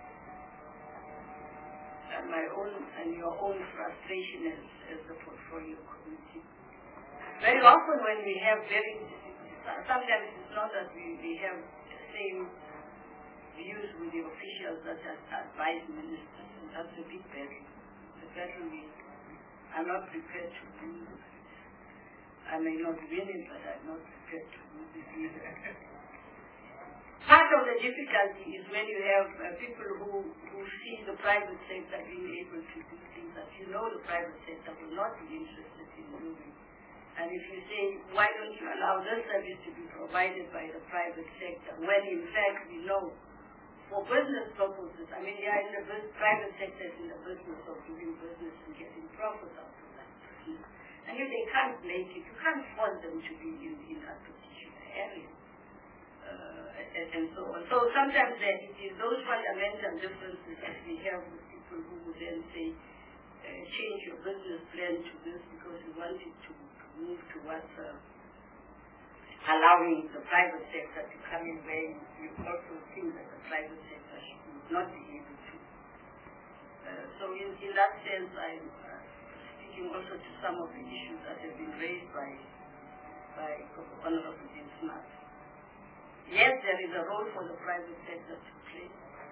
and my own and your own frustration as, as the portfolio committee, very often when we have very, sometimes it's not that we, we have the same views with the officials that advise ministers, and that's a big barrier. The battle we are not prepared to do. I may not win it, but I'm not prepared to do this either. Part of the difficulty is when you have uh, people who, who see the private sector being able to do things that you know the private sector will not be interested in doing. And if you say, why don't you allow this service to be provided by the private sector, when in fact we know for business purposes, I mean, they are in the business, private sector is in the business of doing business and getting profit out of that business. And if they can't make it, you can't force them to be in, in that particular area. Uh, and, and so on. So sometimes that it is those fundamental differences that we have with people who would then say, uh, change your business plan to this because you want it to move towards uh, allowing the private sector to come in where you, you also think that the private sector should not be able to. Uh, so in, in that sense, I'm uh, speaking also to some of the issues that have been raised by, by Honorable James Smart. Yes, there is a role for the private sector to play.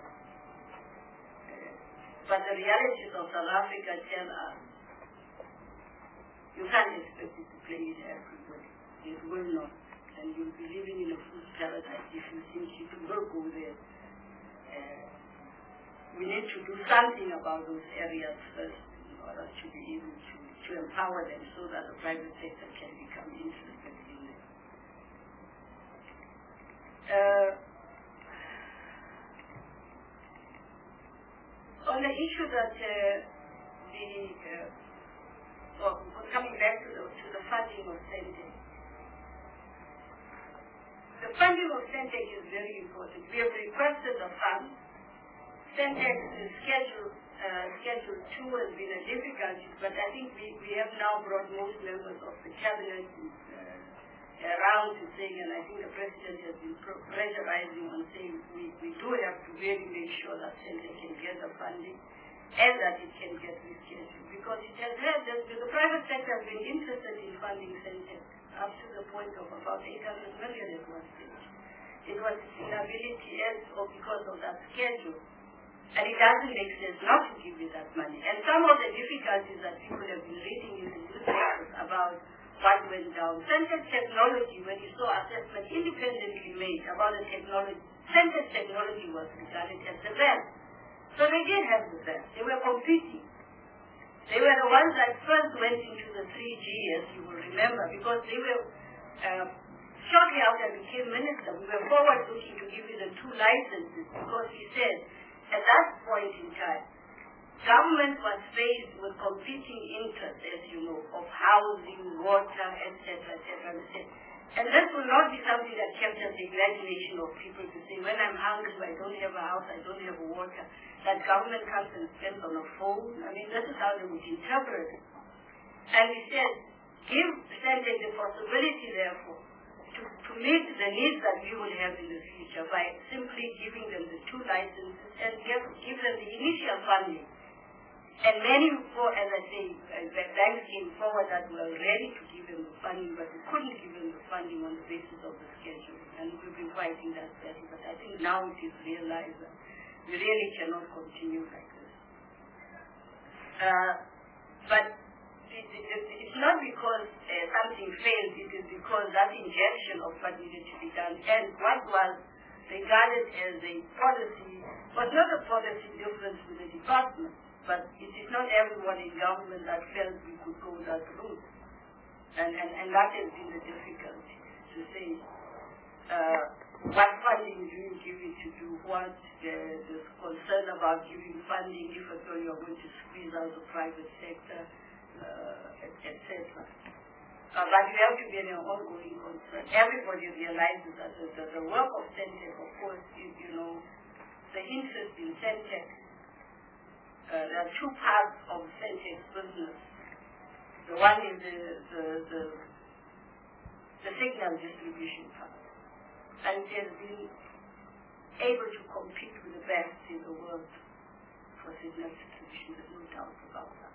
Uh, but the realities of South Africa tell us you can't expect it to play it everywhere. It will not. And you'll be living in a food paradise if you think you will go there. Uh, we need to do something about those areas first in order to be able to, to empower them so that the private sector can become interested in it. Uh, on the issue that uh, the uh, well, coming back to the, to the funding of Centec. The funding of Centec is very important. We have requested the funds, Centex schedule, uh, schedule two has been a difficulty, but I think we, we have now brought most members of the cabinet uh, around to saying, and I think the president has been pressurizing on saying we, we do have to really make sure that Centex can get the funding and that it can get rescheduled, because it has had, the, the private sector has been interested in funding Centex up to the point of about eight hundred million at one stage. It was inability as or because of that schedule. And it doesn't make sense not to give you that money. And some of the difficulties that people have been reading in the newspapers about what went down. Centex Technology, when you saw assessment independently made about the technology, Centex Technology was regarded as the best. So they did have the best. They were competing. They were the ones that first went into the three G, as you will remember, because they were, uh, shortly after I became minister, we were forward looking to give you the two licenses, because we said, at that point in time, government was faced with competing interests, as you know, of housing, water, et cetera, et cetera, et cetera. And this will not be something that captures the imagination of people to say, when I'm hungry, I don't have a house, I don't have water, that government comes and spends on a phone. I mean, this is how they would interpret it. And we said, give Centex the possibility, therefore, to, to meet the needs that we will have in the future by simply giving them the two licenses and give, give them the initial funding. And many, as I say, banks came forward that were ready to give them the funding, but we couldn't give them the funding on the basis of the schedule. And we've been fighting that battle. But I think now it is realized that we really cannot continue like this. Uh, but it, it, it's not because uh, something failed, it is because that injection of what needed to be done and what was regarded as a policy was not a policy difference with the department. But it is not everyone in government that felt we could go that route. And, and, and that has been the difficulty, to say uh, what funding do you give it to do what, the, the concern about giving funding if at all you're going to squeeze out the private sector, uh, et cetera. Uh, but we have to be an ongoing concern. Everybody realizes that the, the, the work of Centex, of course, is, you know, the interest in Centex. Uh, there are two parts of Centex business. The one is the, the, the, the signal distribution part. And it has been able to compete with the best in the world for signal distribution. There's no doubt about that.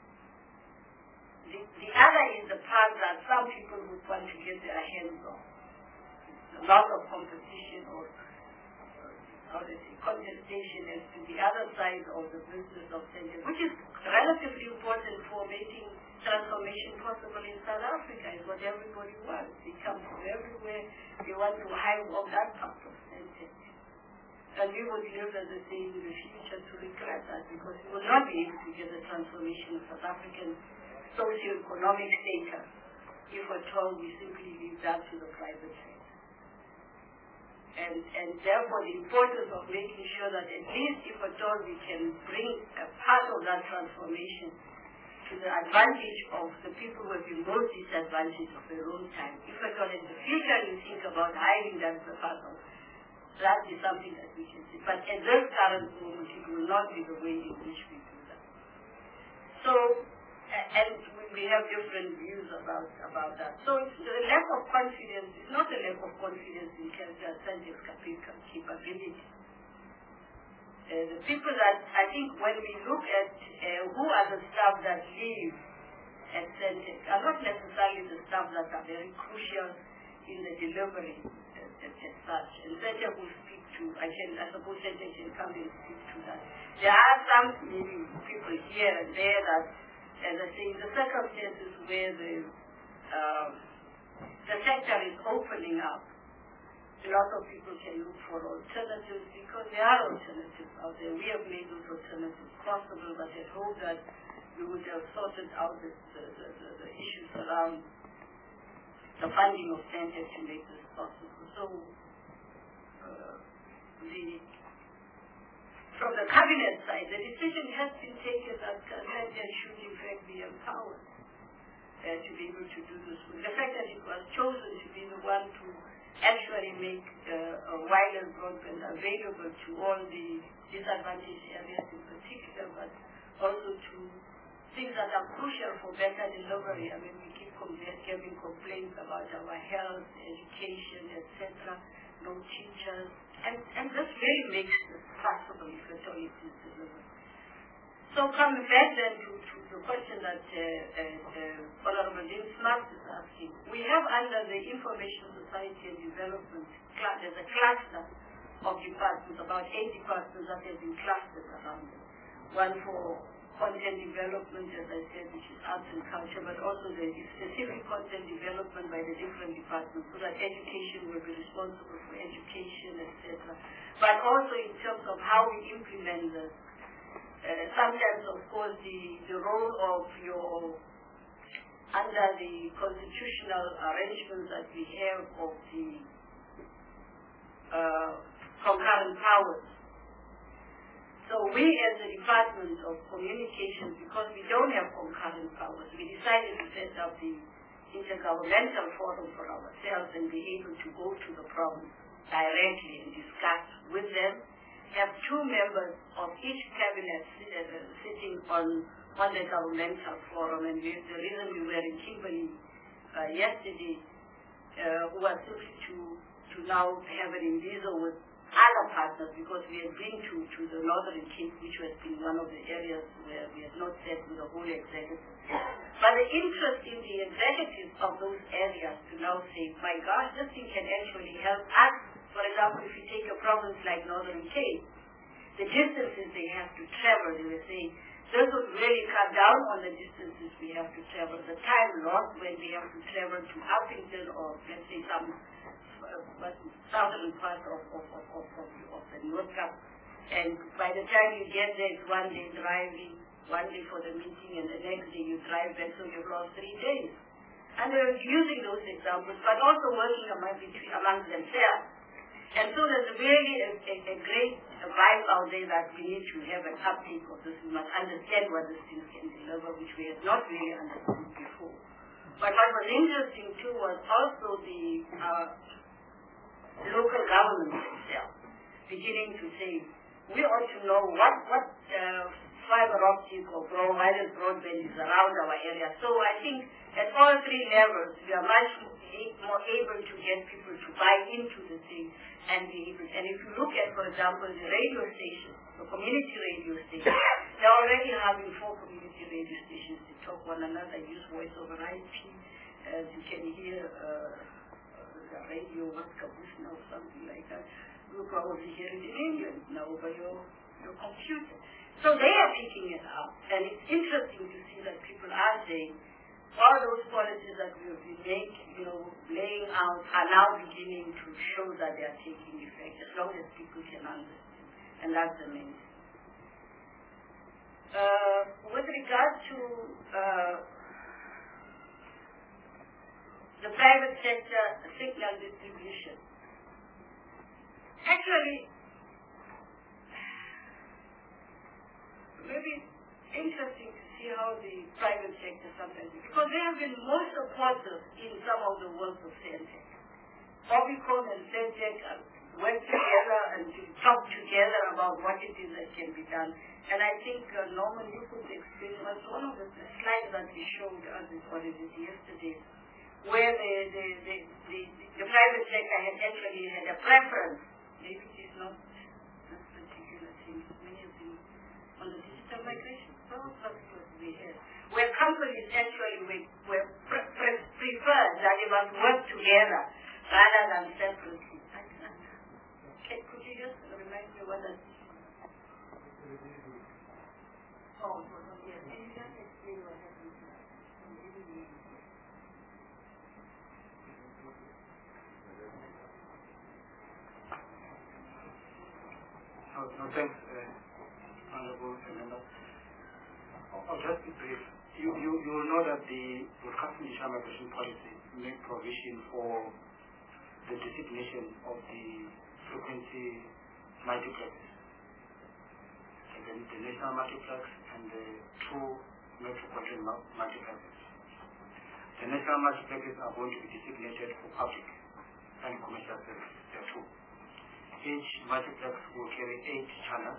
The, the other is the part that some people would want to get their hands on. A lot of competition or how to say, contestation as to the other side of the business of Centex, which is relatively important for making transformation possible in South Africa, is what everybody wants. They come from everywhere. They want to hive on that part of Centex. And we would live, as I say, in the future to regret that, because we will not be able to get the transformation of South African socio-economic status if at all we simply leave that to the private sector. And, and therefore the importance of making sure that at least if at all we can bring a part of that transformation to the advantage of the people who have been most disadvantaged of their own time. If at all in the future you think about hiring that as a part of, that is something that we can see. But at this current moment it will not be the way in which we do that. So, and we have different views about, about that. So it's a lack of confidence. It's not a lack of confidence in Centex capability. Uh, the people that, I think when we look at uh, who are the staff that leave at Centex, are not necessarily the staff that are very crucial in the delivery as, as, as such. And Centex will speak to, I can, I suppose Centex can come and speak to that. There are some maybe people here and there that, as I say, in the circumstances where the, um, the sector is opening up, a lot of people can look for alternatives because there are alternatives out there. We have made those alternatives possible, but I hope that we would have sorted out the, the, the, the, the issues around the funding of Centex to make this possible. So, uh, the from the cabinet side, the decision has been taken that Centex should in fact be empowered uh, to be able to do this. The fact that it was chosen to be the one to actually make uh, uh, wireless broadband available to all the disadvantaged areas in particular, but also to things that are crucial for better delivery. I mean, we keep having complaints about our health, education, et cetera, no teachers, and, and this really makes it possible if at all it is delivered. So coming back then to, to the question that uh, uh, uh, Honorable Dean Smart is asking, we have under the Information Society and Development, there's a cluster of departments, about eight departments that have been clustered around it. One for content development, as I said, which is arts and culture, but also the specific content development by the different departments, so that education will be responsible for education, et cetera. But also in terms of how we implement this. Uh, sometimes, of course, the, the role of your, under the constitutional arrangements that we have of the uh, concurrent powers. So we as the Department of Communications, because we don't have concurrent powers, we decided to set up the Intergovernmental Forum for ourselves and be able to go to the province directly and discuss with them, have two members of each cabinet uh, sitting on, on the governmental forum. And we, the reason we were in Kimberley uh, yesterday uh, was simply to, to now have an Imbizo with other partners, because we have been to, to the Northern Cape, which has been one of the areas where we have not sat with the whole executive. But the interest in the executives of those areas to now say, my gosh, this thing can actually help us. For example, if you take a province like Northern Cape, the distances they have to travel, they will say, this would really cut down on the distances we have to travel, the time lost when we have to travel to Uppington or, let's say, some uh, southern part of, of, of, of, of, of the North Cape. And by the time you get there, it's one day driving, one day for the meeting, and the next day you drive back, so you've lost three days. And they're using those examples, but also working among, between, among themselves. And so there's really a, a, a great vibe out there that we need to have an uptake of this. We must understand what this thing can deliver, which we have not really understood before. But what was interesting too was also the uh, local government themselves beginning to say, we ought to know what, what uh, fiber optic or broad, wireless broadband is around our area. So I think at all three levels, we are much more able to get people to buy into the thing and be able. And if you look at, for example, the radio stations, the community radio stations, they're already having four community radio stations. They talk one another, use voice over I P. As you can hear uh, the radio, what's Kabushna or something like that. You'll probably hear it in England now over your, your computer. So they are picking it up. And it's interesting to see that people are saying, all those policies that we have been making, you know, laying out are now beginning to show that they are taking effect, as long as people can understand. And that's the main thing. Uh, with regard to uh, the private sector signal distribution, actually, maybe interesting to see how the private sector sometimes, because they have been more supportive in some of the work of Centec. Obicom and Centec work together and to talk together about what it is that can be done. And I think, uh, Norman, you could explain was one of the slides that we showed us, what is it, yesterday, where the, the, the, the, the private sector had actually had a preference. Maybe it is not this particular thing, many of them on the digital migration. We have, where companies actually were, were pre pre preferred that they must work together rather than separately. Okay, could you just remind me what that is? Oh, yes. Can you just explain what happened? Oh, no, thanks, uh, Honorable Member. I'll just be brief. You, you, you will know that the broadcasting digital migration policy made provision for the designation of the frequency multiplexes, the, the national multiplex and the two metropolitan multiplexes. The national multiplexes are going to be designated for public and commercial services, there are two. each multiplex will carry eight channels.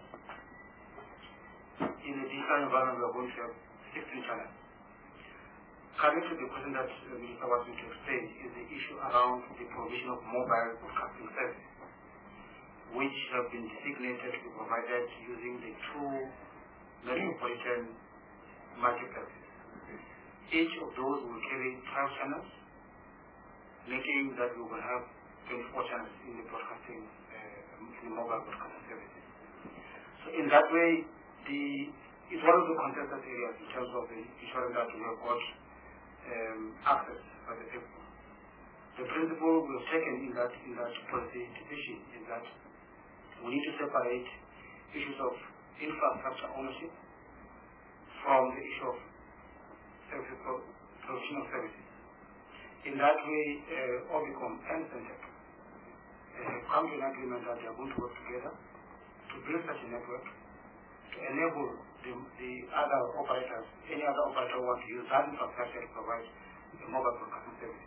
In a digital environment, we are going to have sixteen channels. Coming to the question that uh, Minister was going to explain is the issue around the provision of mobile broadcasting services, which have been designated to be provided using the two metropolitan multiplexes. Each of those will carry twelve channels, making that we will have twenty-four channels in the broadcasting, uh, in the mobile broadcasting services. So in that way, the it's one of the contested areas in terms of the ensuring that we have got um, access for the people. The principle we have taken in that in that policy decision is that we need to separate issues of infrastructure ownership from the issue of service provision of services. In that way, uh, Obicom and Centec uh, have come to an agreement that they are going to work together to build such a network to enable the, the other operators, any other operator who want to use that infrastructure to provide the mobile broadcasting services.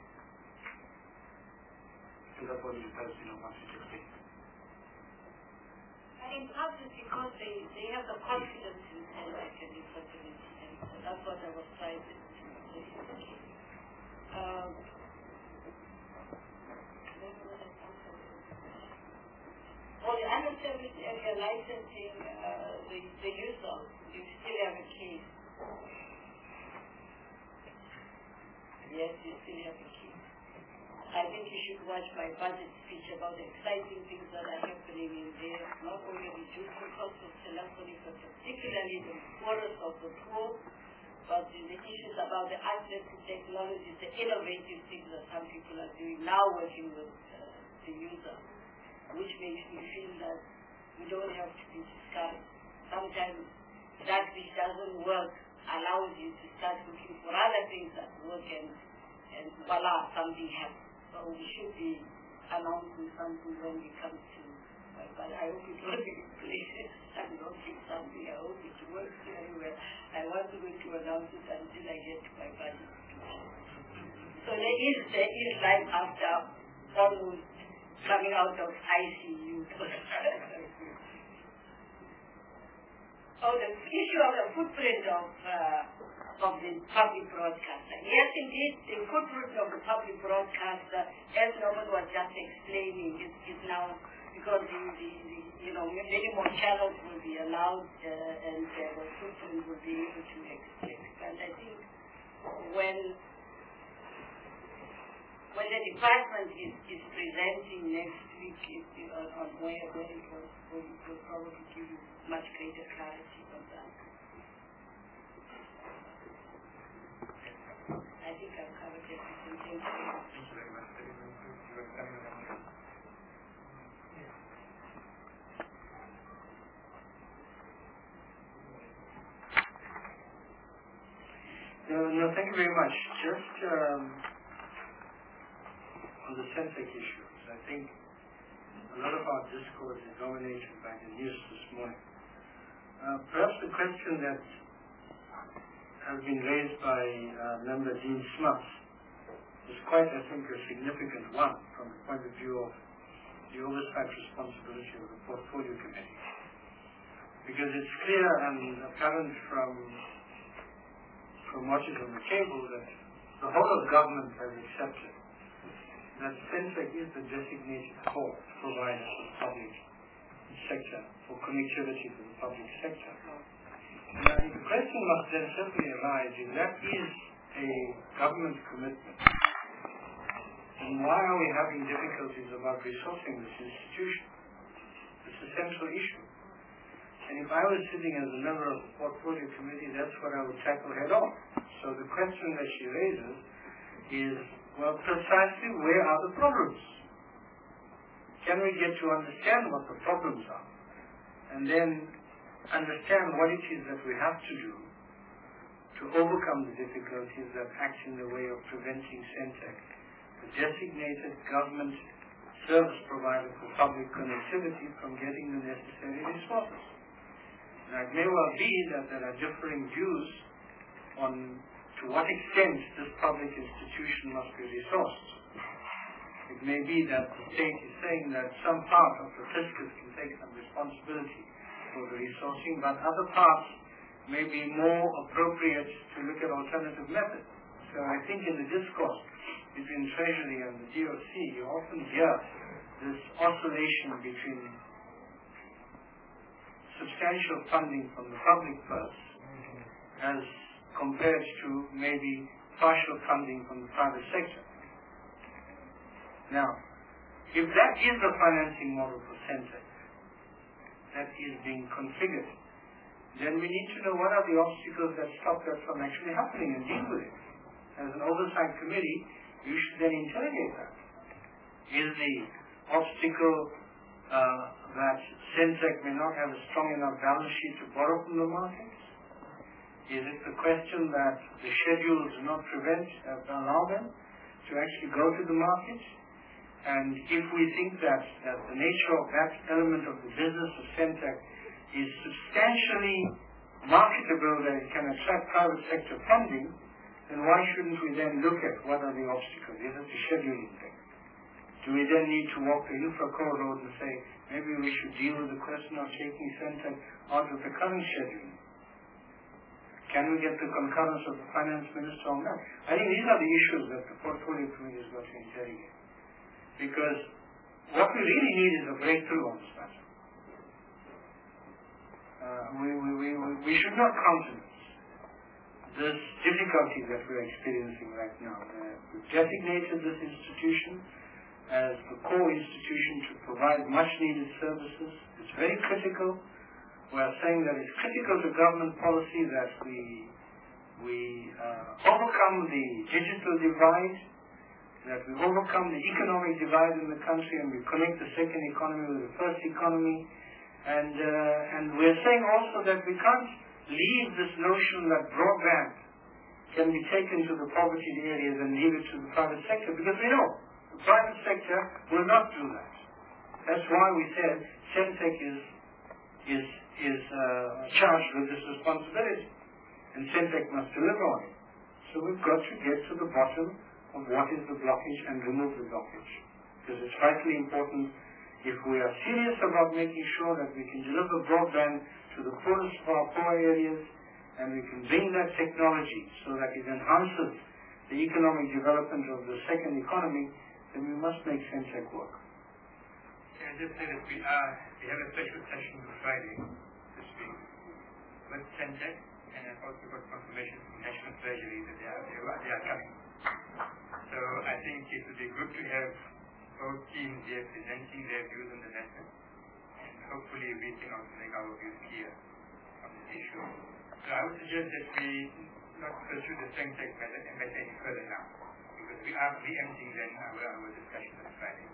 So that's what it does, you know, once it takes place. And in part it's because they, they have the confidence in Centec and in fertility, and so that's what I was trying to say. Um, For the underserviced area licensing, uh, the, the user, you still have a case. Yes, you still have a case. I think you should watch my budget speech about the exciting things that are happening in there, not only reducing cost of telephony, but particularly the poorest of the poor, but the, the issues about the access to technology, the innovative things that some people are doing now working with uh, the user, which makes me feel that we don't have to be discouraged. Sometimes that which doesn't work allows you to start looking for other things that work, and, and voila, something happens. So we should be announcing something when we come to, uh, but I hope it will be places and not fix something. I hope it works anywhere. I want to go to announce it until I get to my budget. So there is, there is life after almost coming out of I C U. Oh, the issue of the footprint of uh, of the public broadcaster. Yes, indeed, the footprint of the public broadcaster, as Norman was just explaining, is, is now, because the, the, the you know many more channels will be allowed, uh, and uh, the footprint will be able to expand. And I think when when the department is, is presenting next week is, uh, on where, where it was, will, will probably give you much greater clarity on that. I think I've covered everything. Thank you. Thank you very much. No, no, thank you very much. Just um, on the Centec issues, I think a lot of our discourse is dominated by the news this morning. Uh, perhaps the question that has been raised by uh, Member Dean Smuts is quite, I think, a significant one from the point of view of the oversight responsibility of the Portfolio Committee. Because it's clear and apparent from, from what is on the table that the whole of government has accepted that Centec is the designated core provider for the public sector, for connectivity to the public sector. Now, the question must then simply arise if that is a government commitment, then why are we having difficulties about resourcing this institution? It's a central issue. And if I was sitting as a member of the Portfolio Committee, that's what I would tackle head on. So the question that she raises is, well, precisely where are the problems? Can we get to understand what the problems are? And then understand what it is that we have to do to overcome the difficulties that act in the way of preventing Centec, the designated government service provider for public connectivity, from getting the necessary resources. Now, it may well be that there are differing views on to what extent this public institution must be resourced. It may be that the state is saying that some part of the fiscus can take some responsibility for the resourcing, but other parts may be more appropriate to look at alternative methods. So I think in the discourse between Treasury and the D O C, you often hear this oscillation between substantial funding from the public purse as compared to maybe partial funding from the private sector. Now, if that is the financing model for Centec that is being configured, then we need to know what are the obstacles that stop that from actually happening and deal with it. As an oversight committee, you should then interrogate that. Is the obstacle uh, that Centec may not have a strong enough balance sheet to borrow from the markets? Is it the question that the schedules do not prevent, uh, allow them to actually go to the market? And if we think that, that the nature of that element of the business of Centec is substantially marketable that it can attract private sector funding, then why shouldn't we then look at what are the obstacles? Is it the scheduling thing? Do we then need to walk the Infracore road and say, maybe we should deal with the question of taking Centec out of the current scheduling? Can we get the concurrence of the finance minister on that? I think these are the issues that the portfolio committee has got to interrogate. Because what we really need is a breakthrough on this matter. Uh, we, we, we, we should not countenance this difficulty that we're experiencing right now. Uh, we've designated this institution as the core institution to provide much needed services. It's very critical. We are saying that it's critical to government policy that we, we uh, overcome the digital divide, that we overcome the economic divide in the country and we connect the second economy with the first economy. And, uh, and we're saying also that we can't leave this notion that broadband can be taken to the poverty areas and leave it to the private sector, because we know the private sector will not do that. That's why we said Centec is, is, is uh, charged with this responsibility, and Centec must deliver on it. So we've got to get to the bottom of what is the blockage and remove the blockage, because it's vitally important if we are serious about making sure that we can deliver broadband to the poorest of our poor areas, and we can bring that technology so that it enhances the economic development of the second economy, then we must make Centec work. Can I just say that we are, we have a special session on Friday this week with Centec, and I've also got confirmation from National Treasury that they are, they are, they are coming. So I think it would be good to have both teams here presenting their views on the matter, and hopefully we can also make our views clear on this issue. So I would suggest that we not pursue the Centec matter any further now, because we are preempting then our, our discussion on Friday.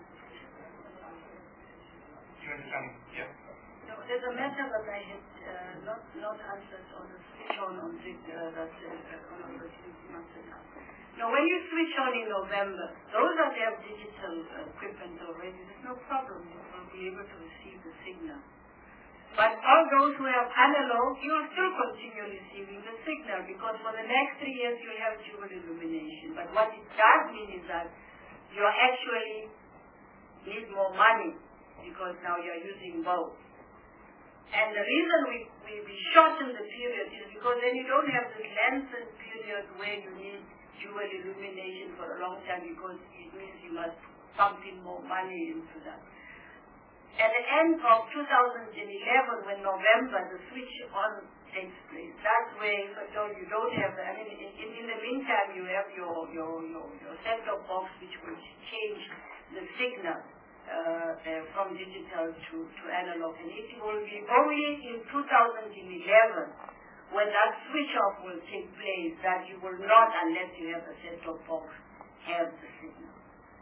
Do you want to come? Yeah. No, there's a matter that I had uh, not not answered on the switch on on the, uh, that uh, Honorable answered now. Now, when you switch on in November, those that have digital uh, equipment already, there's no problem. You will be able to receive the signal. But all those who have analog, you will still continue receiving the signal, because for the next three years you have dual illumination. But what it does mean is that you actually need more money, because now you're using both. And the reason we, we, we shorten the period is because then you don't have this lengthened period where you need dual illumination for a long time, because it means you must pump in more money into that. At the end of two thousand eleven, when November, the switch on takes place, that's where, if at all you don't have, I mean, in, in the meantime, you have your, your, your, your set-top box, which will change the signal uh, uh, from digital to, to analog. And it will be only in two thousand eleven when that switch off will take place that you will not, unless you have a set-top box, have the signal.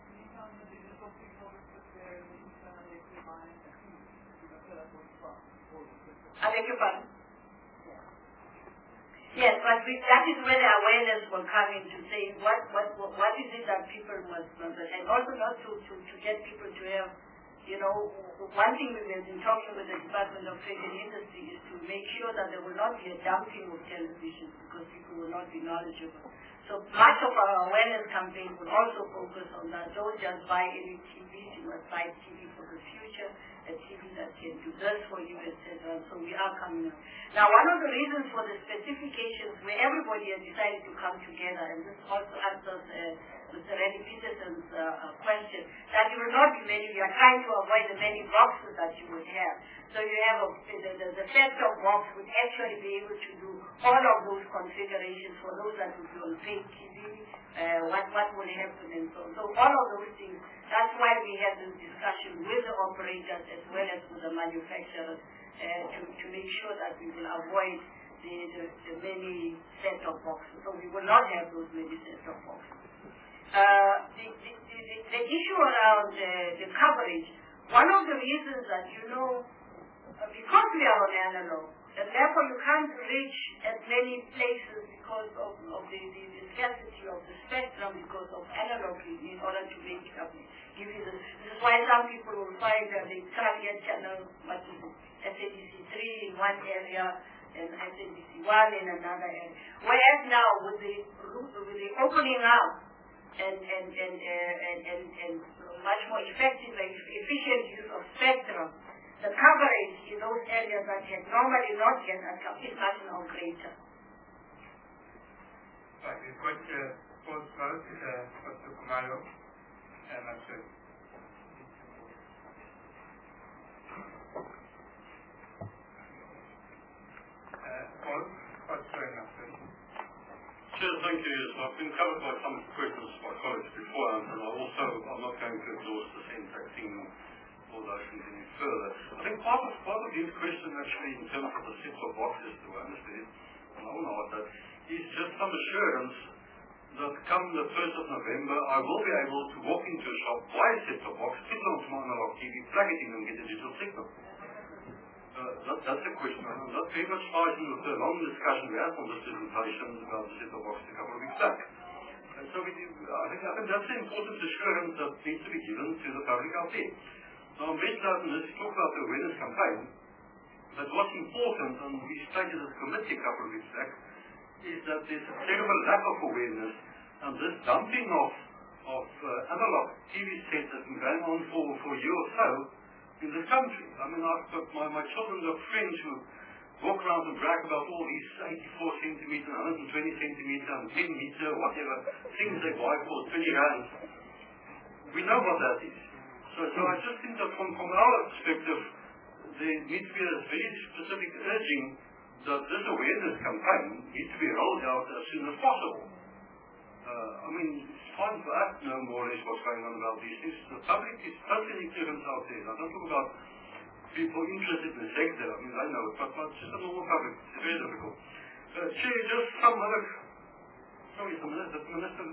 I beg your pardon? Yes, but we, that is where the awareness will come in to say what what what is it that people must know, and also not to, to, to get people to have, you know, one thing we have been talking with the Department of Trade and Industry is to make sure that there will not be a dumping of television, because people will not be knowledgeable. So So much of our awareness campaign will also focus on that. Don't just buy any T Vs, you must buy T V for the future, a T V that can do this for you, et cetera. So we are coming up. Now, one of the reasons for the specifications where everybody has decided to come together, and this also answers uh, Mister Randy Peterson's uh, uh, question, that you will not be many, we are trying to avoid the many boxes that you would have. So you have a, the, the, the set-top box would actually be able to do all of those configurations for those that would be on paid T V, uh, what, what will happen and so on. So all of those things, that's why we had this discussion with the operators as well as with the manufacturers uh, to, to make sure that we will avoid the, the, the many set-top boxes. So we will not have those many set-top boxes. Uh, the, the, the, the issue around uh, the coverage, one of the reasons that, you know, uh, because we are on analog, and therefore you can't reach as many places because of, of the, the, the scarcity of the spectrum because of analog in order to make it up, give you the, this is why some people will find that they can't get channel, what is it, S A B C three in one area and S A B C one in another area. Whereas now with the, with the opening up, And, and, and, uh, and, and, and much more effective and efficient use of spectrum, the coverage in those areas that had normally not get that is much more greater. Right, we've got uh, both votes, uh, Doctor Khumalo and Mister Uh, Paul, what's going on, sir? Chair, thank you. Yes, I've been covered by some questions by colleagues beforehand, and I also, I'm not going to exhaust the same thing or those things any further. I think part of, part of his question actually in terms of the set-top boxes, the way I understand it, and I want to ask that, is just some assurance that come the first of November, I will be able to walk into a shop, buy a set-top box, sit on my analog T V, plug it in and get a digital signal. Uh, that, that's a question. And that very much ties in with the long discussion we had on this presentation about the set-top box a couple of weeks back. And so we do, I, think, I think that's an important assurance that needs to be given to the public out there. Now, I'm very glad in this to talk about the awareness campaign, but what's important, and we stated as a committee a couple of weeks back, is that there's a terrible lack of awareness, and this dumping of, of uh, analog T V sets has been going on for, for a year or so in this country. I mean, I've got my, my children got friends who walk around and brag about all these eighty-four centimeter, one hundred twenty centimeter, and ten meter, whatever, things they buy for twenty rand. We know what that is. So, so I just think that from, from our perspective, there needs to be a very specific urging that this awareness campaign needs to be rolled out as soon as possible. Uh, I mean, it's fine for us to know more or less what's going on about these things. The public is totally ignorant out there. I don't talk about people interested in the sector. I mean, I know it, but, but just the normal public. It's very difficult. Uh, Chair, just some other... Sorry, the minister... The minister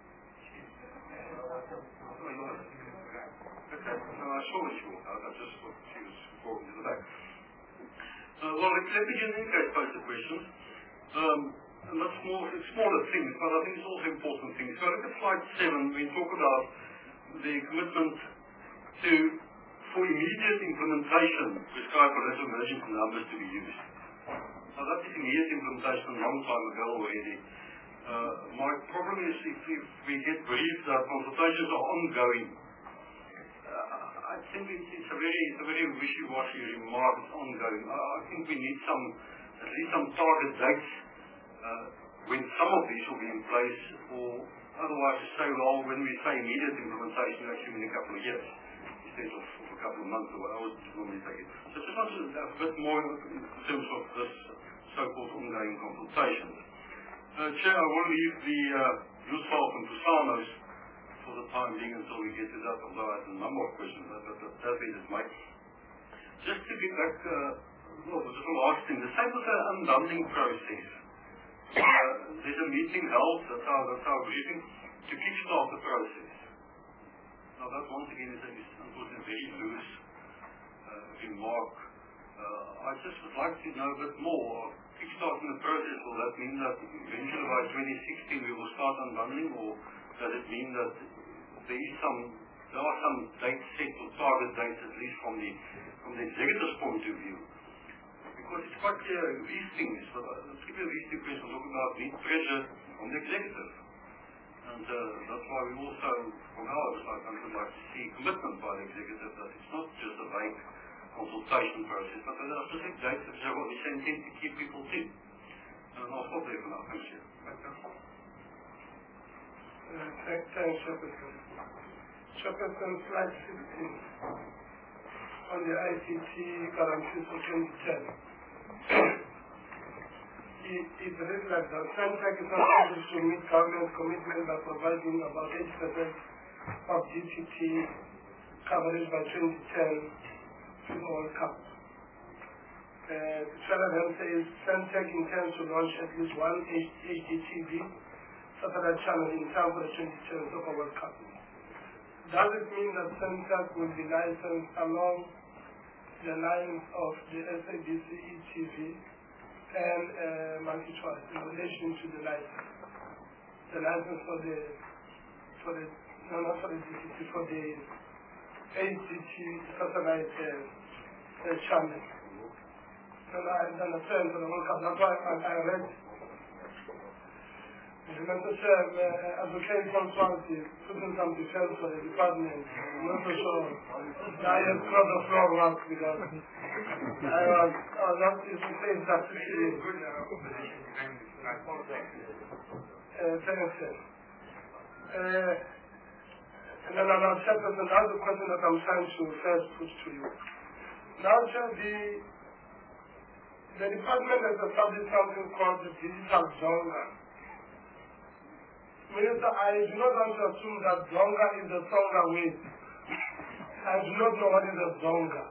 oh, Lord. Okay, no, I saw when she walked out. I just thought she was walking to the back. Uh, well, let, let me get in case pose the questions. Um, and that's more, it's smaller things, but I think it's also important things. So look at slide seven, we talk about the commitment to, for immediate implementation, prescribe for less emergency numbers to be used. Now that is immediate implementation a long time ago already. Uh, my problem is if, if we get briefed that consultations are ongoing, uh, I think it's, it's a very, it's a very wishy-washy remark, it's ongoing. I, I think we need some, at least some target dates uh, when some of these will be in place, or otherwise to say, well, when we say immediate implementation, actually in a couple of years, instead of, of a couple of months, or what I would normally take it. So just want to a bit more in terms of this so-called ongoing consultations. Uh, Chair, I want to leave the uh, yourself and Pusanos for the time being until we get to that, although I have a number of questions, but that, that, that is my. Just to get back, uh, well, just the last thing, the same with the unbundling process. Uh, there's a meeting held, that's our, that's our briefing, to kickstart the process. Now that once again is, is unfortunately a very loose uh, remark. Uh, I just would like to know a bit more. Kickstarting the process, will that mean that eventually by twenty sixteen we will start unbundling, or does it mean that there is some, there are some dates set or target dates at least from the from the executive's point of view? Because it's quite clear these things, but uh, let's give you these two questions, talking about need pressure from the executive. And uh, that's why we also, from our side, would like to see commitment by the executive that it's not just a vague consultation process, but that there are specific dates that show what we intend to keep people to. And I'll stop there for now. Thank you. Uh, thanks, Chairperson. Chairperson, slide sixteen on the I C T guarantees for twenty ten. it, it reads like that. Centrec is not able to meet government's commitment by providing about eighty percent of G T T coverage by twenty ten to all couples. Uh, Shanahan says Centrec intends to launch at least one H D T V satellite channel in time for the twenty ten Soccer World Cup. Does it mean that Centrec will be licensed along the lines of the S A B C E T V and uh, multi-choice in relation to the license? The license for the, for the, no, not for the G T T, for the H D T satellite uh, uh, channel. And I understand for the World Cup. That's why I, I read Mister Chair, uh, Advocate François is putting some defense for the department. I'm not so sure. I have got the floor once because I was, I was not to say that actually. Uh, thanks, sir. Uh, and then I'll check with another question that I'm trying to first put to you. Now, Chair, the The department has established something called the digital Zonga. Minister, I do not want to assume that Zonga is the Zonga way. I do not know what is a Zonga.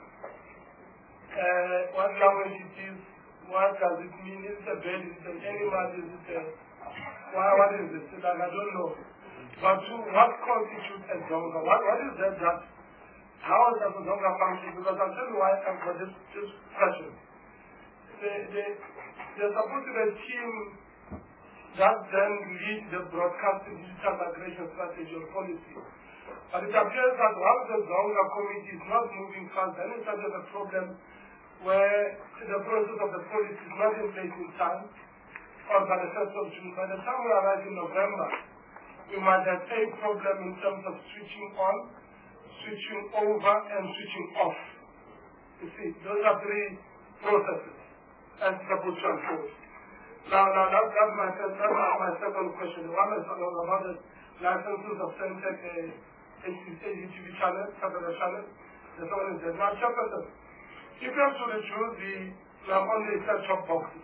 Uh, what language it is, what does it mean? Is it a bird, is it an animal, is it a... What, what is it? Like, I don't know. But to, what constitutes a Zonga? What, what is that that... How does a Zonga function? Because I'll tell you why I'm for this, this question. They, they, they're supposed to be a team that then lead the broadcasting digital migration strategy or policy. But it appears that once the Zonga committee is not moving fast, then it started a problem where the process of the policy is not in place in time, or by the first of June. By the time we arrive in November, we might have a problem in terms of switching on, switching over, and switching off. You see, those are three processes. As supposed to unfold. Now, now that, that's my first, that's my second question. The one is about the licenses of Centrec uh, H D T V channel, satellite channel. The second is that. Now, Chairperson, if you have to reduce the now only set-top boxes.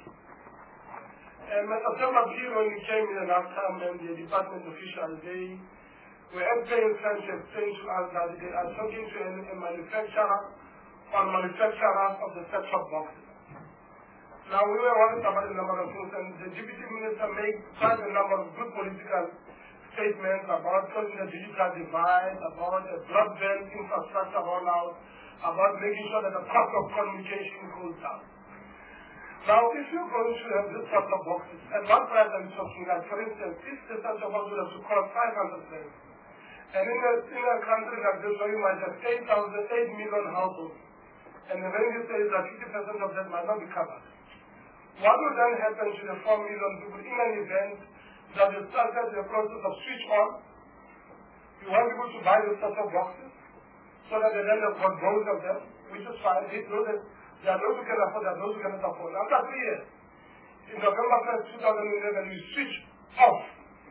And Mister September P when we came in the last time, and the department officials, they were explaining Centrec saying to us that they are talking to a, a manufacturer or manufacturers of the set-top boxes. Now, we were worried about a number of things, and the Deputy Minister made quite a number of good political statements about closing the digital divide, about a broadband infrastructure rollout, about making sure that the cost of communication goes down. Now, if you're going to have this sort of boxes, at what price are you talking? Like, for instance, if the sort of box would have to cost five hundred cents, and in a, in a country like this where you might have eight thousand, eight million households, and the revenue says that fifty percent of that might not be covered. What would then happen to the four million people in an event that you started the process of switch on? You want people to buy the set-top boxes so that they then have got both of them, which is fine. They know that there are those who can afford, there are those who cannot afford. After three years, in November first, two thousand eleven, you switch off.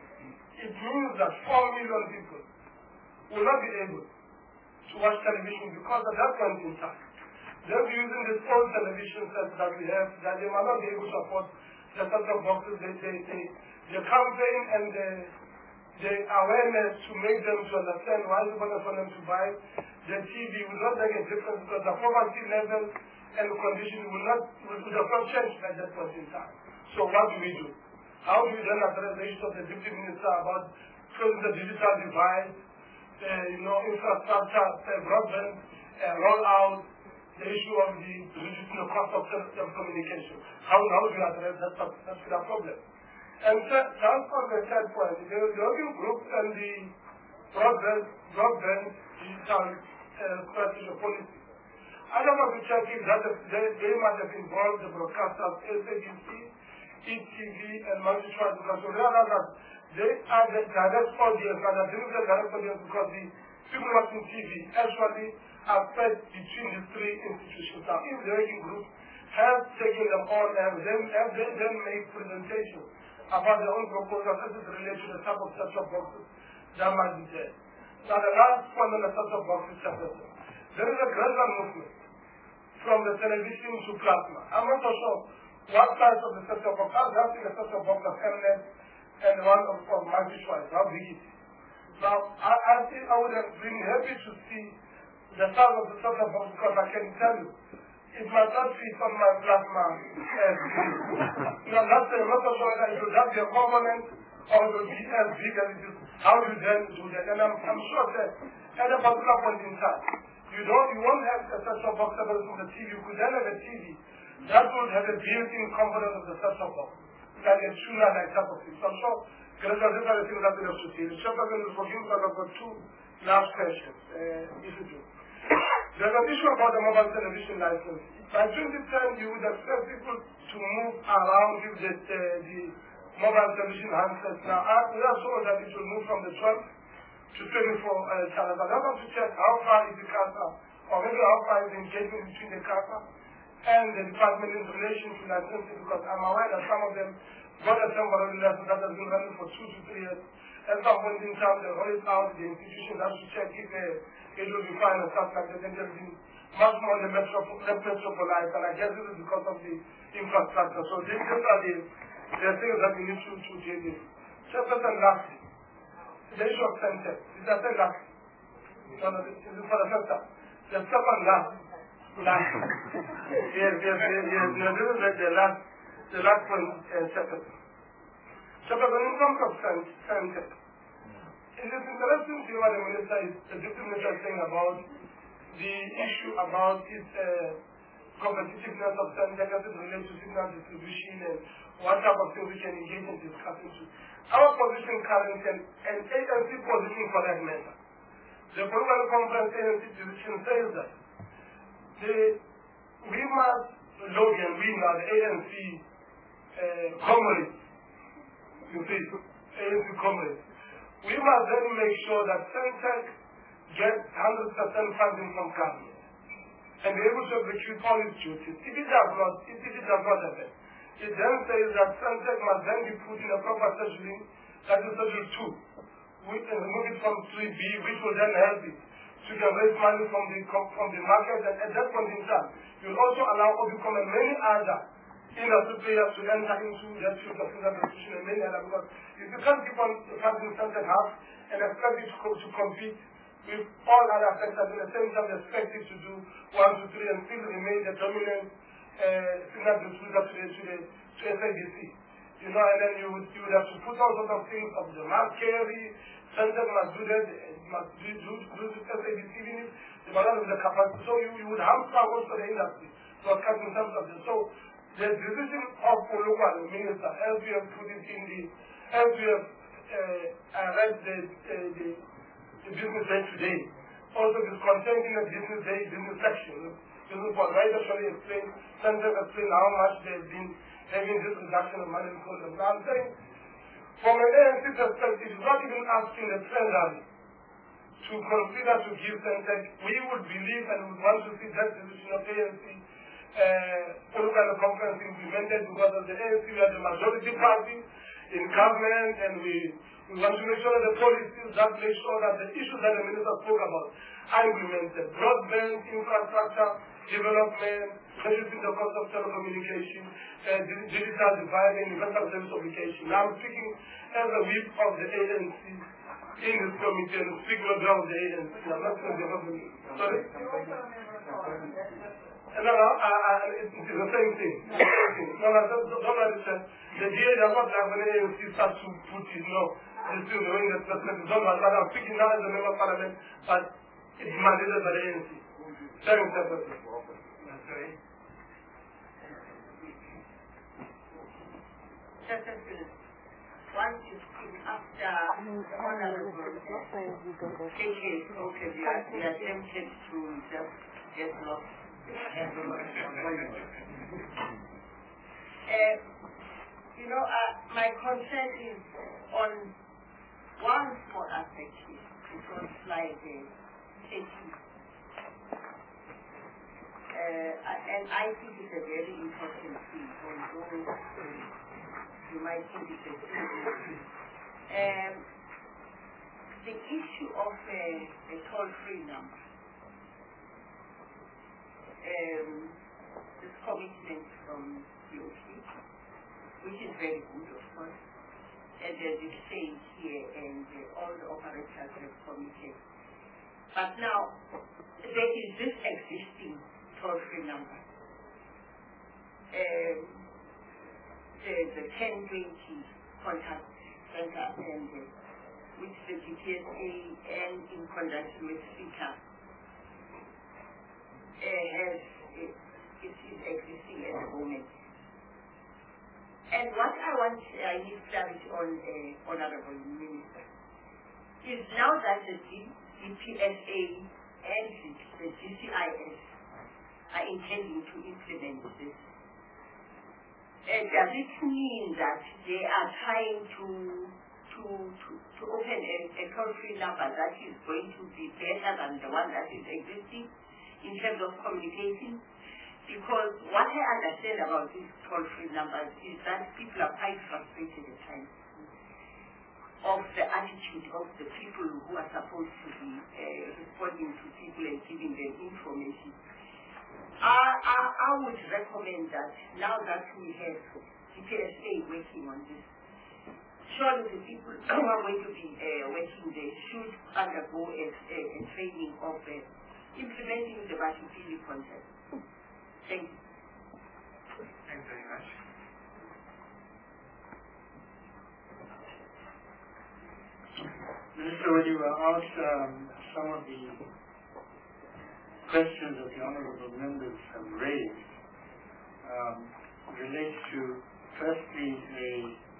It means that four million people will not be able to watch television because at that point in time, they'll be using this old television sets that we have, that they might not be able to afford the set-top boxes. They, they, they, the campaign and the, the awareness to make them to understand why it's important for them to buy the T V will not make a difference because the poverty level and condition will not, will have not changed at that point in time. So what do we do? How do we then address the issue of the Deputy Minister about closing the digital divide, the you know, infrastructure, the broadband, uh, rollout, the issue of the reducing the cost of telecommunication? How, how do we address that particular problem? And that's on the third point, the, the working group and the broadband, broadband digital uh, strategy policy. I don't want to check if that they, they might have involved the broadcasters, S A B C, E T V, and multi-choice, because we realize that They are the direct audience, and I believe the direct audience because the people watching T V actually are fed between the three institutions. Now, if the working group has taken them on and then, and then, then make presentations about their own proposals as it relates to the type of set-top boxes that might be there. Now, the last one on the set-top boxes chapter, there is a gradual movement from the television to plasma. I'm not so sure what size of the set-top box. I've seen the set-top box of Mnet and one of, of MultiChoice, how big it is. Now, I, I think I would have been happy to see the size of the set-top box because I can tell you, it might not fit on my plasma uh, Now, that's the not so sure whether it would have be a component or it would be as big as it is. How do you then do that? And I'm, I'm sure that at a particular point in time, you don't, you won't have a set-top box available from the T V. You could then have a T V that would have a built-in component of the set-top box, like a tuner, like type of thing. So I'm sure, because these are the things that we have to see. The chapter is for him, but I've got two last questions, uh, if you do. There's an issue about the mobile television license. By twenty ten, you would expect people to move around with the, uh, the mobile television handsets. Now, uh, we are sure that it will move from the twelve to twenty-four uh, channels. I want to check how far is the CASA, or maybe how far is the engagement between the CASA and the department in relation to licensing, because I'm aware that some of them got a temporary license that has been running for two to three years. At some point in time, they roll it out, the institution has to check if uh, it will be fine and stuff like that. And they've been much more the metropolite, and I guess this is because of the infrastructure. So these are the, the things that we need to, to deal with. Just and lastly, the issue of Centec. Is that the last? No, no, this is for the first time. The second last. Last. yes, yes, yes, yes. No, this is like the last, the last point, uh, chapter. Chapter, in terms of Centec, it is interesting to hear what the minister is, the deputy minister is saying about the issue about its uh, competitiveness of Centec as it relates to signal distribution and what type of things we can engage in discussing to. Our position currently and, and A N C position for that matter. The Political Conference A N C position says that the, we must log and we now the A N C uh, comrades, you see, A N C comrades. We must then make sure that Centec gets one hundred percent funding from government and be able to execute all its duties. If it does not, if it does not happen, it then says that Centec must then be put in a proper scheduling, that is schedule two. We can remove it from three B, which will then help it to can raise money from the from the market, and at that point in time, you will also allow Obicom and many other industry players to enter into that field of freedom distribution and many other, because if you can't keep on funding Centec half and expect it to, co to compete with all other sectors at the same time, expect it to do one, two, three, and still remain the dominant uh, signal distributor to the to the to S A B C. You know, and then you would you would have to put all sorts of things of the mass carry, Centec must do that, must do do do S A B C units, the balance of the capacity. So you, you would hamper also the industry to account in terms of this. So the decision of Oluwa, the minister, as we have put it in the as we have uh, read the, uh, the the business day today, also is contained in the business day business section. This is what right actually explained, Centec explained how much they've been having this reduction of money for them. Now I'm saying, from an A N C perspective, it's not even asking the Treasury to consider to give Centec. We would believe and would want to see that decision of A N C uh, political conference implemented, because of the A N C we are the majority party in government, and we, we want to make sure that the policies that make sure that the issues that the minister spoke about are implemented. Broadband, infrastructure, development, reducing the cost of telecommunication, uh, digital divide, and universal service obligation. Now I'm speaking as a whip of the A N C in this committee and speak on behalf of the A N C. I'm not going to be sorry? No, no, I, I, it's the same thing. The same thing. No, no, don't, don't understand. The D A does not have an A N C start to put it, no. It's still doing the perspective. Don't understand. I'm speaking now as a member of parliament, but it's mandated by the A N C. Very important. Sorry. Once you speak after honorable thinking, okay, we are, we are tempted to just get lost. uh, you know, uh, my concern is on one small aspect here. It was like uh, eighteen. Uh, and I think it's a very important thing, although you might think it's a thing. Um, the issue of a, a toll-free number, um, this commitment from the O C, which is very good, of course, and as you say here, and uh, all the operators have committed. But now, there is this existing toll-free number. Um, the, the ten twenty contact center and uh, which the G P S A and in conjunction with SICA uh, has it, it is existing at the moment. And what I want I need clarity on, uh, Honorable Minister, is now that the G P S A and the G C I S are intending to implement this. And does it mean that they are trying to to to, to open a, a toll-free number that is going to be better than the one that is existing in terms of communicating? Because what I understand about these toll-free numbers is that people are quite frustrated at times of the attitude of the people who are supposed to be uh, responding to people and giving them information. I, I, I would recommend that now that we have G P S A working on this, surely the people who are going to be uh, working there should undergo a, a, a training of uh, implementing the Batupili concept. Thank you. Thanks very much. Minister, when you were asked um, some of the questions that the honourable members have raised, um, relates to firstly a,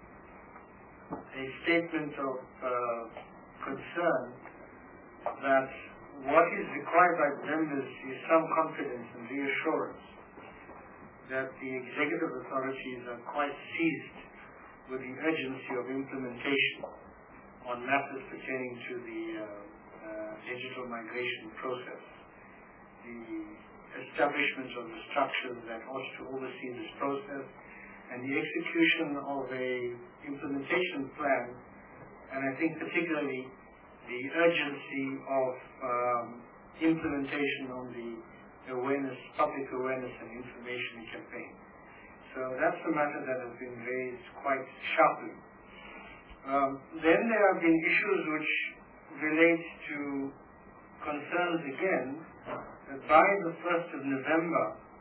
a statement of uh, concern that what is required by the members is some confidence and reassurance that the executive authorities are quite seized with the urgency of implementation on matters pertaining to the uh, uh, digital migration process, the establishment of the structures that ought to oversee this process, and the execution of a implementation plan, and I think particularly the urgency of um, implementation on the awareness, public awareness and information campaign. So that's the matter that has been raised quite sharply. Um, then there have been issues which relate to concerns again that by the first of November,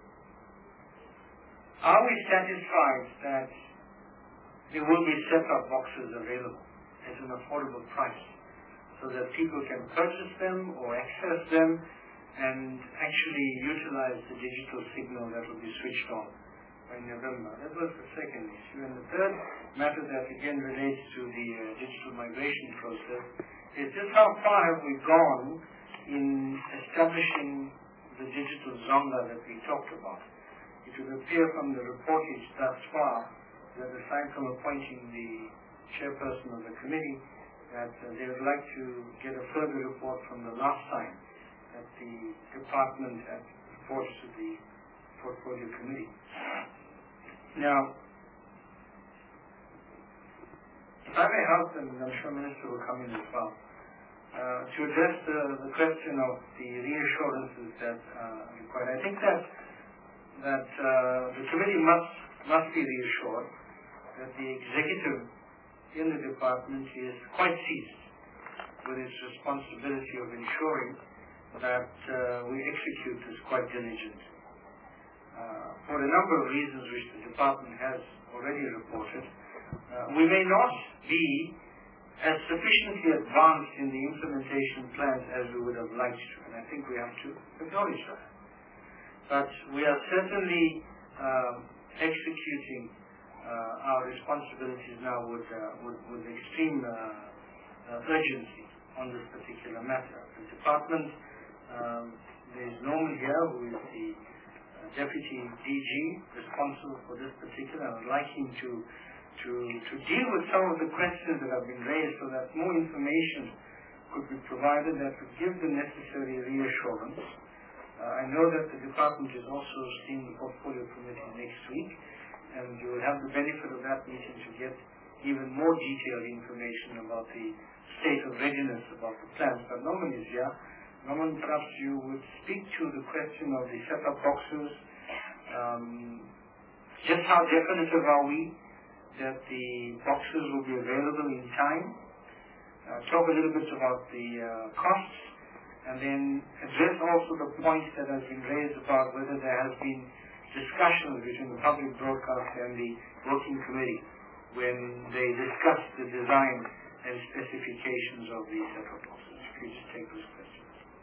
are we satisfied that there will be set-top boxes available at an affordable price so that people can purchase them or access them and actually utilize the digital signal that will be switched on by November? That was the second issue. And the third matter that again relates to the uh, digital migration process is just how far have we gone in establishing the digital Zonga that we talked about. It would appear from the reportage thus far that aside from appointing the chairperson of the committee, that uh, they would like to get a further report from the last time that the department had reported to the portfolio committee. Now, if I may help, and I'm sure Minister will come in as well, uh, to address the, the question of the reassurances that are uh, required. I think that that uh, the committee must must be reassured that the executive in the department is quite seized with its responsibility of ensuring that uh, we execute this quite diligently. Uh, for a number of reasons which the department has already reported, uh, we may not be as sufficiently advanced in the implementation plans as we would have liked to, and I think we have to acknowledge that. But we are certainly um, executing uh, our responsibilities now with, uh, with, with extreme uh, uh, urgency on this particular matter. The department, um, there is Norman here, who is the uh, Deputy D G responsible for this particular. I would like him to to, to deal with some of the questions that have been raised so that more information could be provided that would give the necessary reassurance. Uh, I know that the department is also seeing the portfolio committee next week, and you will have the benefit of that meeting to get even more detailed information about the state of readiness about the plans. But Norman is here. Norman, perhaps you would speak to the question of the set-up boxes. Um, just how definitive are we that the boxes will be available in time? Uh, talk a little bit about the uh, costs, and then address also the points that have been raised about whether there has been discussions between the public broadcast and the working committee when they discuss the design and specifications of the set-top boxes. If you just take those questions.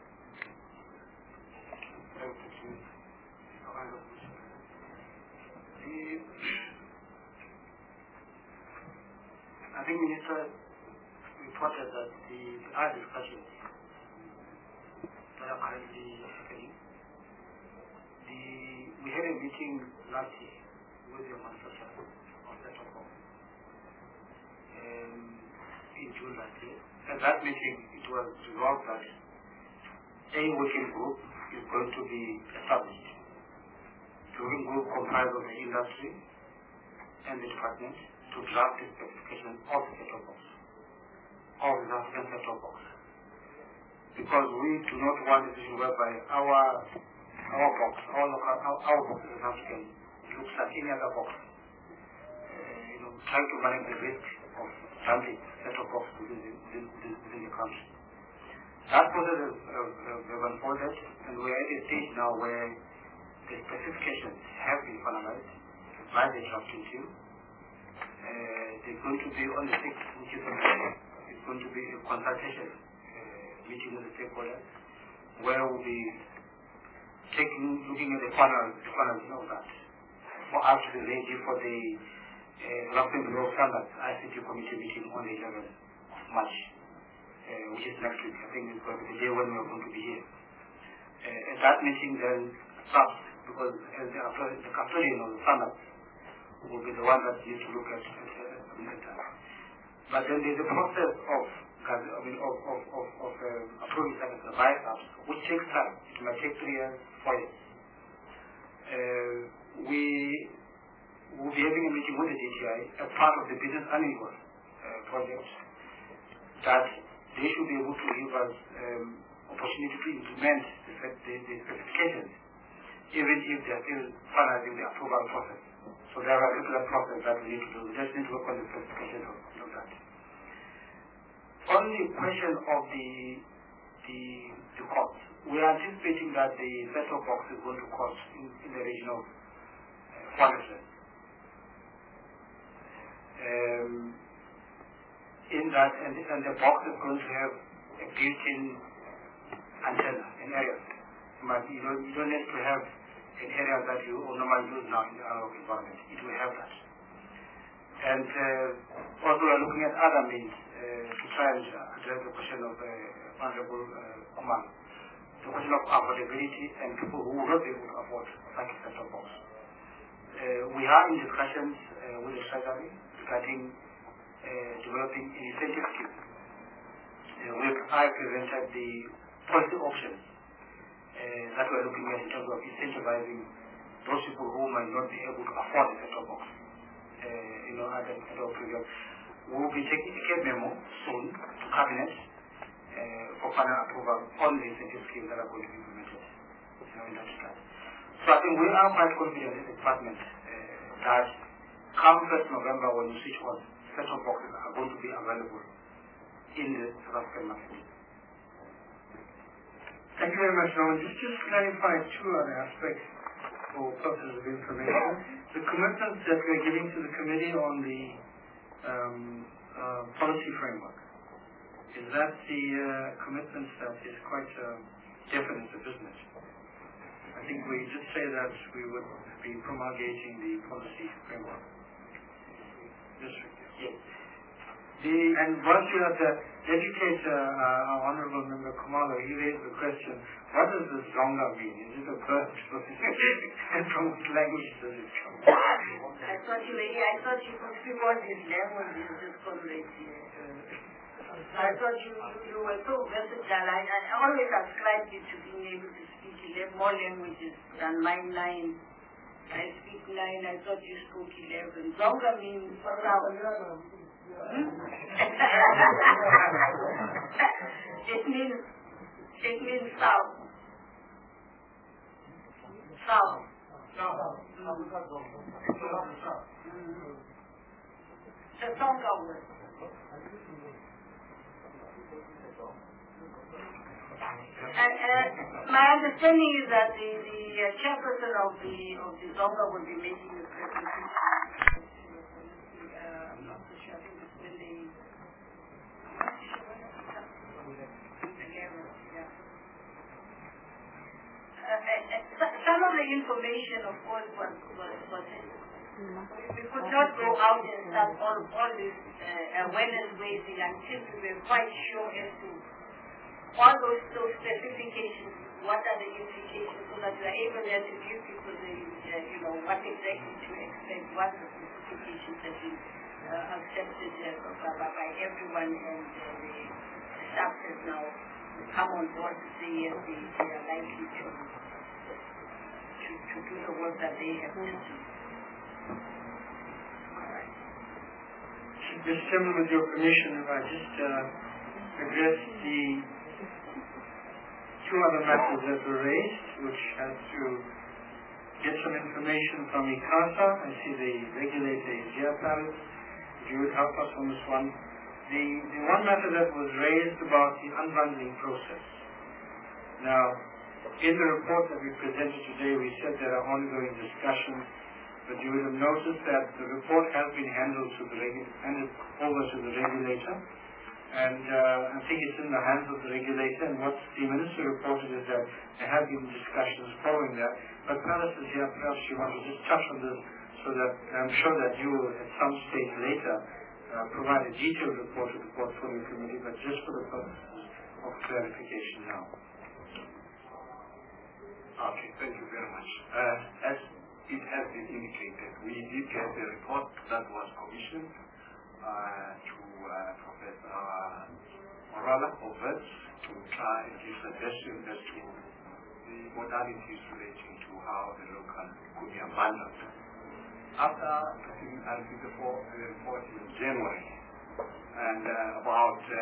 I think Minister reported that the our discussions that are currently happening. The we had a meeting last year with the manufacturer of set-top box um, in June last year. At that meeting, it was resolved that a working group is going to be established. The working group comprised of the industry and the department to draft the specification of the set-top box, of the African set-top box. Because we do not want a situation whereby our our box, our local, our, our box in African looks like any other box. Uh, you know, trying to manage the risk of dumping set-top box within the, within, within the country. That process has uh, unfolded, and we are at a stage now where the specifications have been finalized by the drafting team. Uh, they're going to be on the sixth, which is on Friday. It's going to be a consultation uh, meeting with the stakeholders, where we'll be taking, looking at the final, the finalizing of that, for us to be ready for the uh, Drafting Bureau Standards I C T committee meeting on the eleventh of March, uh, which is next week. I think it's going to be the day when we're going to be here. Uh, at that meeting, then, perhaps, because as the, the custodian of the standards will be the one that needs to look at it. But then there's a process of, I mean, of, of, of, of uh, approving that the buy-ups, which takes time. It might take three years, four years. Uh, we will be having a meeting with the D T I as part of the business annual uh, project that they should be able to give us um, opportunity to implement the, the, the specifications, even if they are still finalizing the approval process. So there are a regular process that we need to do. We just need to work on the specifications of, of that. On the question of the the, the cost, we are anticipating that the set-top box is going to cost in, in the region of uh, four hundred. Um, in that, and, and the box is going to have a built-in antenna in areas. But you don't, you don't need to have an area that you normally use now in the analog environment. It will have that. And uh, also we are looking at other means uh, to try and address the question of uh, vulnerable uh, Oman. The question of affordability and people who will not be able to afford such a set-top box. Uh, we are in discussions uh, with the Treasury regarding uh, developing an incentive scheme. Uh, we have, I presented the policy options uh, that we are looking at in terms of incentivizing those people who might not be able to afford a set-top box. Uh, you know, at the end of previous. We will be taking a memo soon to Cabinet uh, for final approval on the incentive schemes that are going to be implemented. You know, in that regard. So I think we are quite confident in the department uh, that come first November when we switch on, set-top boxes are going to be available in the South African market. Thank you very much, Norman. Just just clarify two other aspects for purposes of information. The commitments that we are giving to the committee on the um, uh, policy framework, is that the uh, commitment that is quite uh, definite to business? I think we did say that we would be promulgating the policy framework. Yes. Yes. The, and once you have to educate uh, our Honorable Member Kumalo, he raised the question, what does this Zonga mean? Is it a bird? And from what language does it come? I thought you were, I thought you could speak all these languages, this comrade here. I thought you, you were so versatile. I, I always ascribed you to being able to speak more languages than my nine. I speak nine, I thought you spoke eleven. Zonga means south. Hmm? It means, it means south. South. South. Mm-hmm. The Zonga word. And, uh, my understanding is that the, the uh, chairperson of the of the Zonga will be making a presentation. Uh, I'm not so sure. I think it's when they. Yeah. Uh, uh, some of the information, of course, was was, was we could not go out and start all all this uh, awareness raising until we were quite sure as to all those, those specifications, what are the implications, so that we are able then to give people the, uh, you know, what exactly to expect, what the specifications have been uh, accepted uh, by, by everyone, and uh, the staff has now come on board to say yes, they, they are likely to, to, to do the work that they have to do. All right. Mister Chairman, with your permission, if I just uh, address the two other matters that were raised, which has to get some information from ICASA. I see the regulator is here, Paris. If you would help us on this one. The, the one matter that was raised about the unbundling process. Now, in the report that we presented today, we said there are ongoing discussions, but you would have noticed that the report has been handled, to the regu handed over to the regulator. And uh, I think it's in the hands of the regulator, and what the minister reported is that there have been discussions following that. But Palace is here, perhaps you want to just touch on this, so that I'm sure that you will at some stage later uh, provide a detailed report to the Portfolio Committee, but just for the purposes of clarification now. Okay, thank you very much. Uh, as it has been indicated, we did get the report that was commissioned uh, to Uh, Professor Morala of V E T S to try and give suggestions as to the modalities relating to how the local could be abandoned. After I received the report in January, and uh, about uh,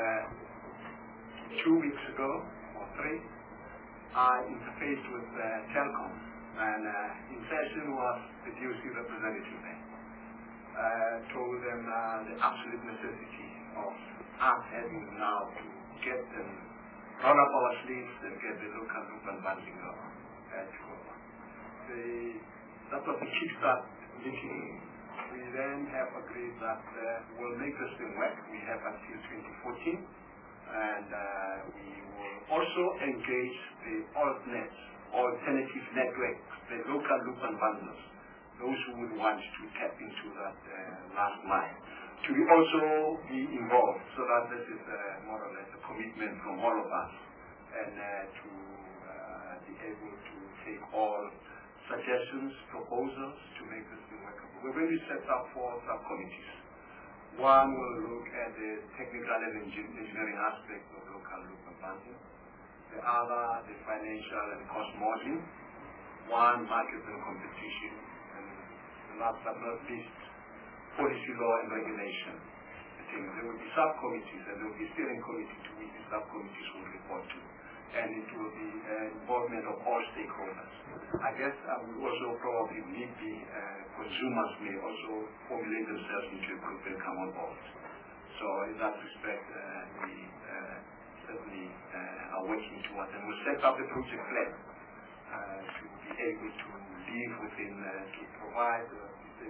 two weeks ago, or three, I interfaced with uh, Telkom, and uh, in session was the D O C representative there. Uh, told them uh, the absolute necessity of us having now to get them, roll up our sleeves and get the local loop and banding uh, to go on. The, that was the kickstart meeting. We then have agreed that uh, we'll make this thing work. We have until twenty fourteen, and uh, we will also engage the altnets, alternative networks, the local loop and bundles, those who would want to tap into that uh, last mile, to be also be involved, so that this is uh, more or less a commitment from all of us, and uh, to uh, be able to take all suggestions, proposals to make this thing workable. We're going to set up four subcommittees. One will look at the technical and engineering aspects of local loop and bundling. The other, the financial and cost modeling. One, market and competition. Last but not least, policy law and regulation. I think there will be subcommittees, and there will be steering committees to which the subcommittees will report to, and it will be uh, involvement of all stakeholders. I guess I will also probably need the uh, consumers may also formulate themselves into a group and come on board. So in that respect, uh, we uh, certainly uh, are working towards, and we'll set up a project plan uh, to be able to live within, uh, to provide uh,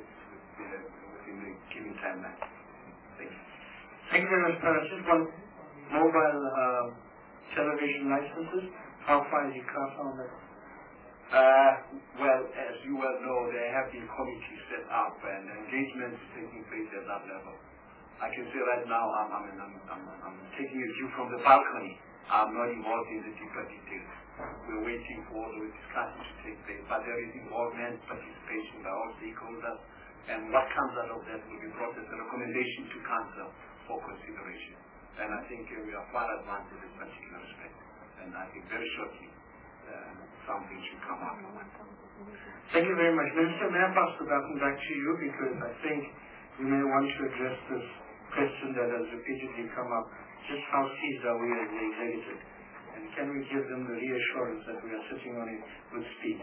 within the given timeline. Thank you. Thank you very much, Paris. Just one mobile uh, television licenses. How far is ICASA on that? Uh, well, as you well know, there have been committees set up and engagement is taking place at that level. I can say right now, I'm, I'm, I'm, I'm, I'm taking a view from the balcony. I'm not involved in the deeper details. We're waiting for those discussions to take place, but there is involvement, participation by all stakeholders, And what comes out of that will be brought as a recommendation to Council for consideration. And I think uh, we are far advanced in this particular respect. And I think very shortly uh, something should come out of that. Thank you very much. Minister, may I pass the baton back to you, because I think we may want to address this question that has repeatedly come up. Just how seized are we as the executive? And can we give them the reassurance that we are sitting on it with speed?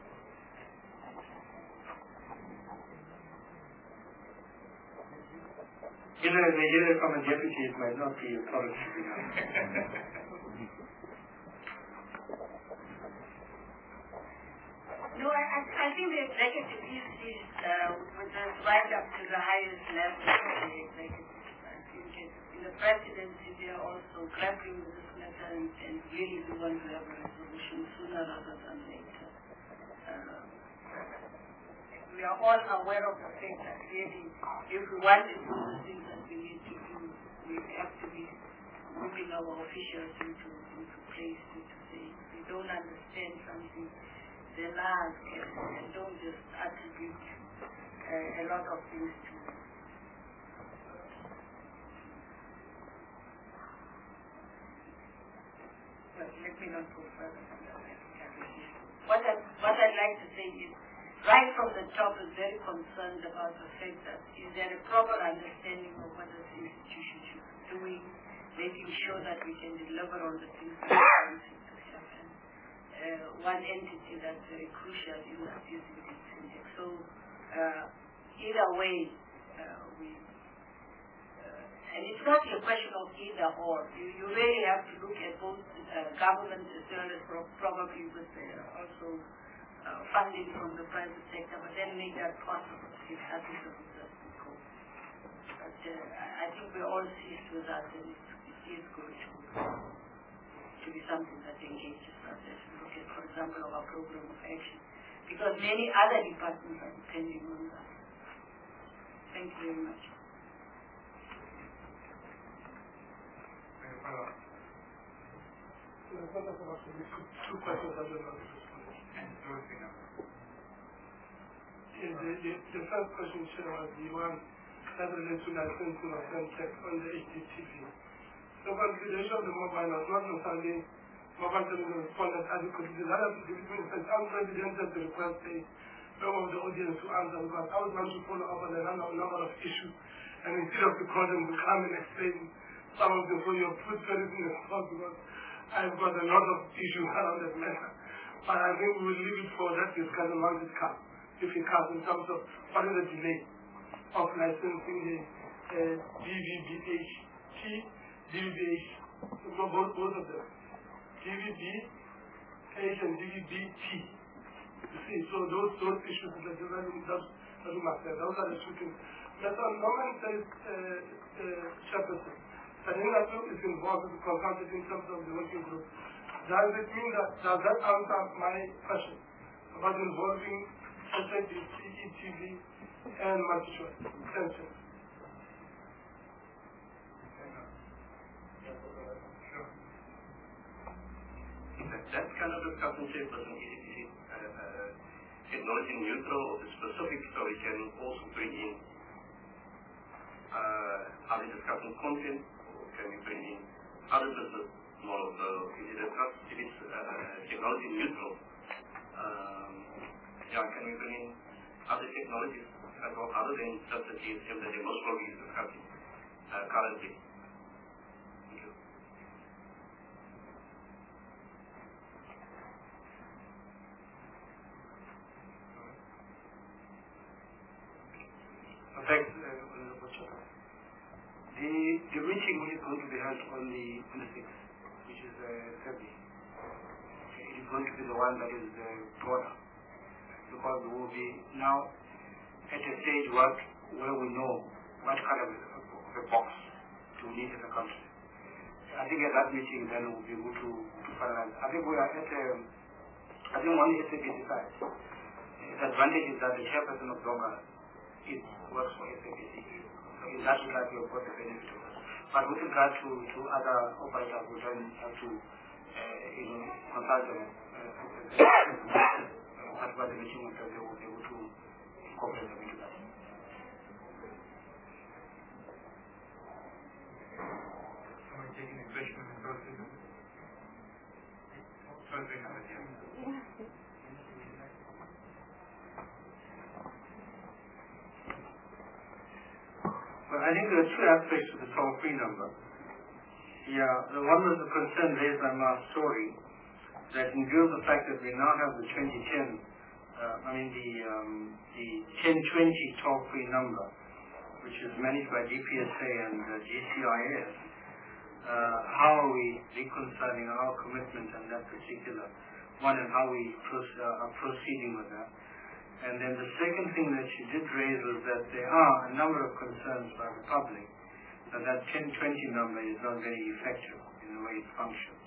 Even if they hear it from a deputy, it might not be authoritative enough. No, I, I I think the executive is, is uh, with us right up to the highest level of the executive. I think it, in the presidency, they are also grappling with this matter and, and really do want to have a resolution sooner rather than later. Uh, we are all aware of the fact that really, if we want to do the things that we need to do, we have to be moving our officials into, into place to, to say, we don't understand something, then ask, and, and don't just attribute uh, a lot of things to them. But let me not go further than that. What, I, what I'd like to say is, right from the top, is very concerned about the fact that is there a proper understanding of what this institution should be doing, making sure that we can deliver on the things that we want to happen. Uh, one entity that's very crucial in that is indeed Syntex. So uh, either way, uh, we, uh, and it's not a question of either or. You, you really have to look at both uh, government as well as pro probably with uh, also uh, funding from the private sector, but then make that possible if that is the result we go. But uh, I think we're all seized with that, and it, it is going to, to be something that engages us as we look at, for example, our program of action, because many other departments are depending on that. Thank you very much. Two questions I don't know. The, the, the first question was the one that relates to licensing of Syntex on the H D T V. The configuration of the mobile was not necessarily mobile television responded adequately. The other unprecedented to request a member of the audience to answer, because I was going to follow up on a number of issues, and instead of recording, to come and explain some of them, so you have put everything in spot, because I've got a lot of issues around that matter. But I think we will leave it for that discussion once it comes, if it comes, in terms of what is the delay of licensing the uh, D V B H T, D V B H, both, both of them, D V B H and D V B T. You see, so those those issues that that that we must have, those are the two things. But on Norman says, uh, uh, Chairperson, that Ingatu is involved with the consultant in terms of the working group. Does it mean that, does that answer my question about involving S A B C, E T V, and multi-choice? Thank you. That kind of discussion, Chairperson, is uh, uh, technology neutral or specific, so we can also bring in uh, other discussion content, or can we bring in other business models? So if it is, if it's uh, technology neutral, um, yeah, can we bring in other technologies as well, other than just the G S M that they most probably is discussing uh, currently? Thank you. Thanks, uh, the, the meeting which is going to be held on the, on the sixth, which is uh, February, it is going to be the one that is uh, broader, because we will be now at a stage what, where we know what kind of a, of a box to need as a country. I think at that meeting then we'll be able to, to finalize. I think we are at a, I think one S A B C side. The advantage is that the chairperson of Zonga it works for S A B C. So in that regard, we have got the benefit of it. But with regard to, to other operators, we then have to uh, you know, consult them. Uh, what about the meeting, they will be able to incorporate them into that. taking the question on the toll free number. Toll free number, yeah. Well, I think there are two aspects to the toll-free number. Yeah, the one was the concern raised by Mark Story, that in view of the fact that we now have the twenty ten, uh, I mean the um, the ten twenty toll-free number, which is managed by D P S A and uh, G C I S, uh, how are we reconciling our commitment on that particular one and how we pro- uh, are proceeding with that? And then the second thing that she did raise was that there are a number of concerns by the public that that ten twenty number is not very effective in the way it functions.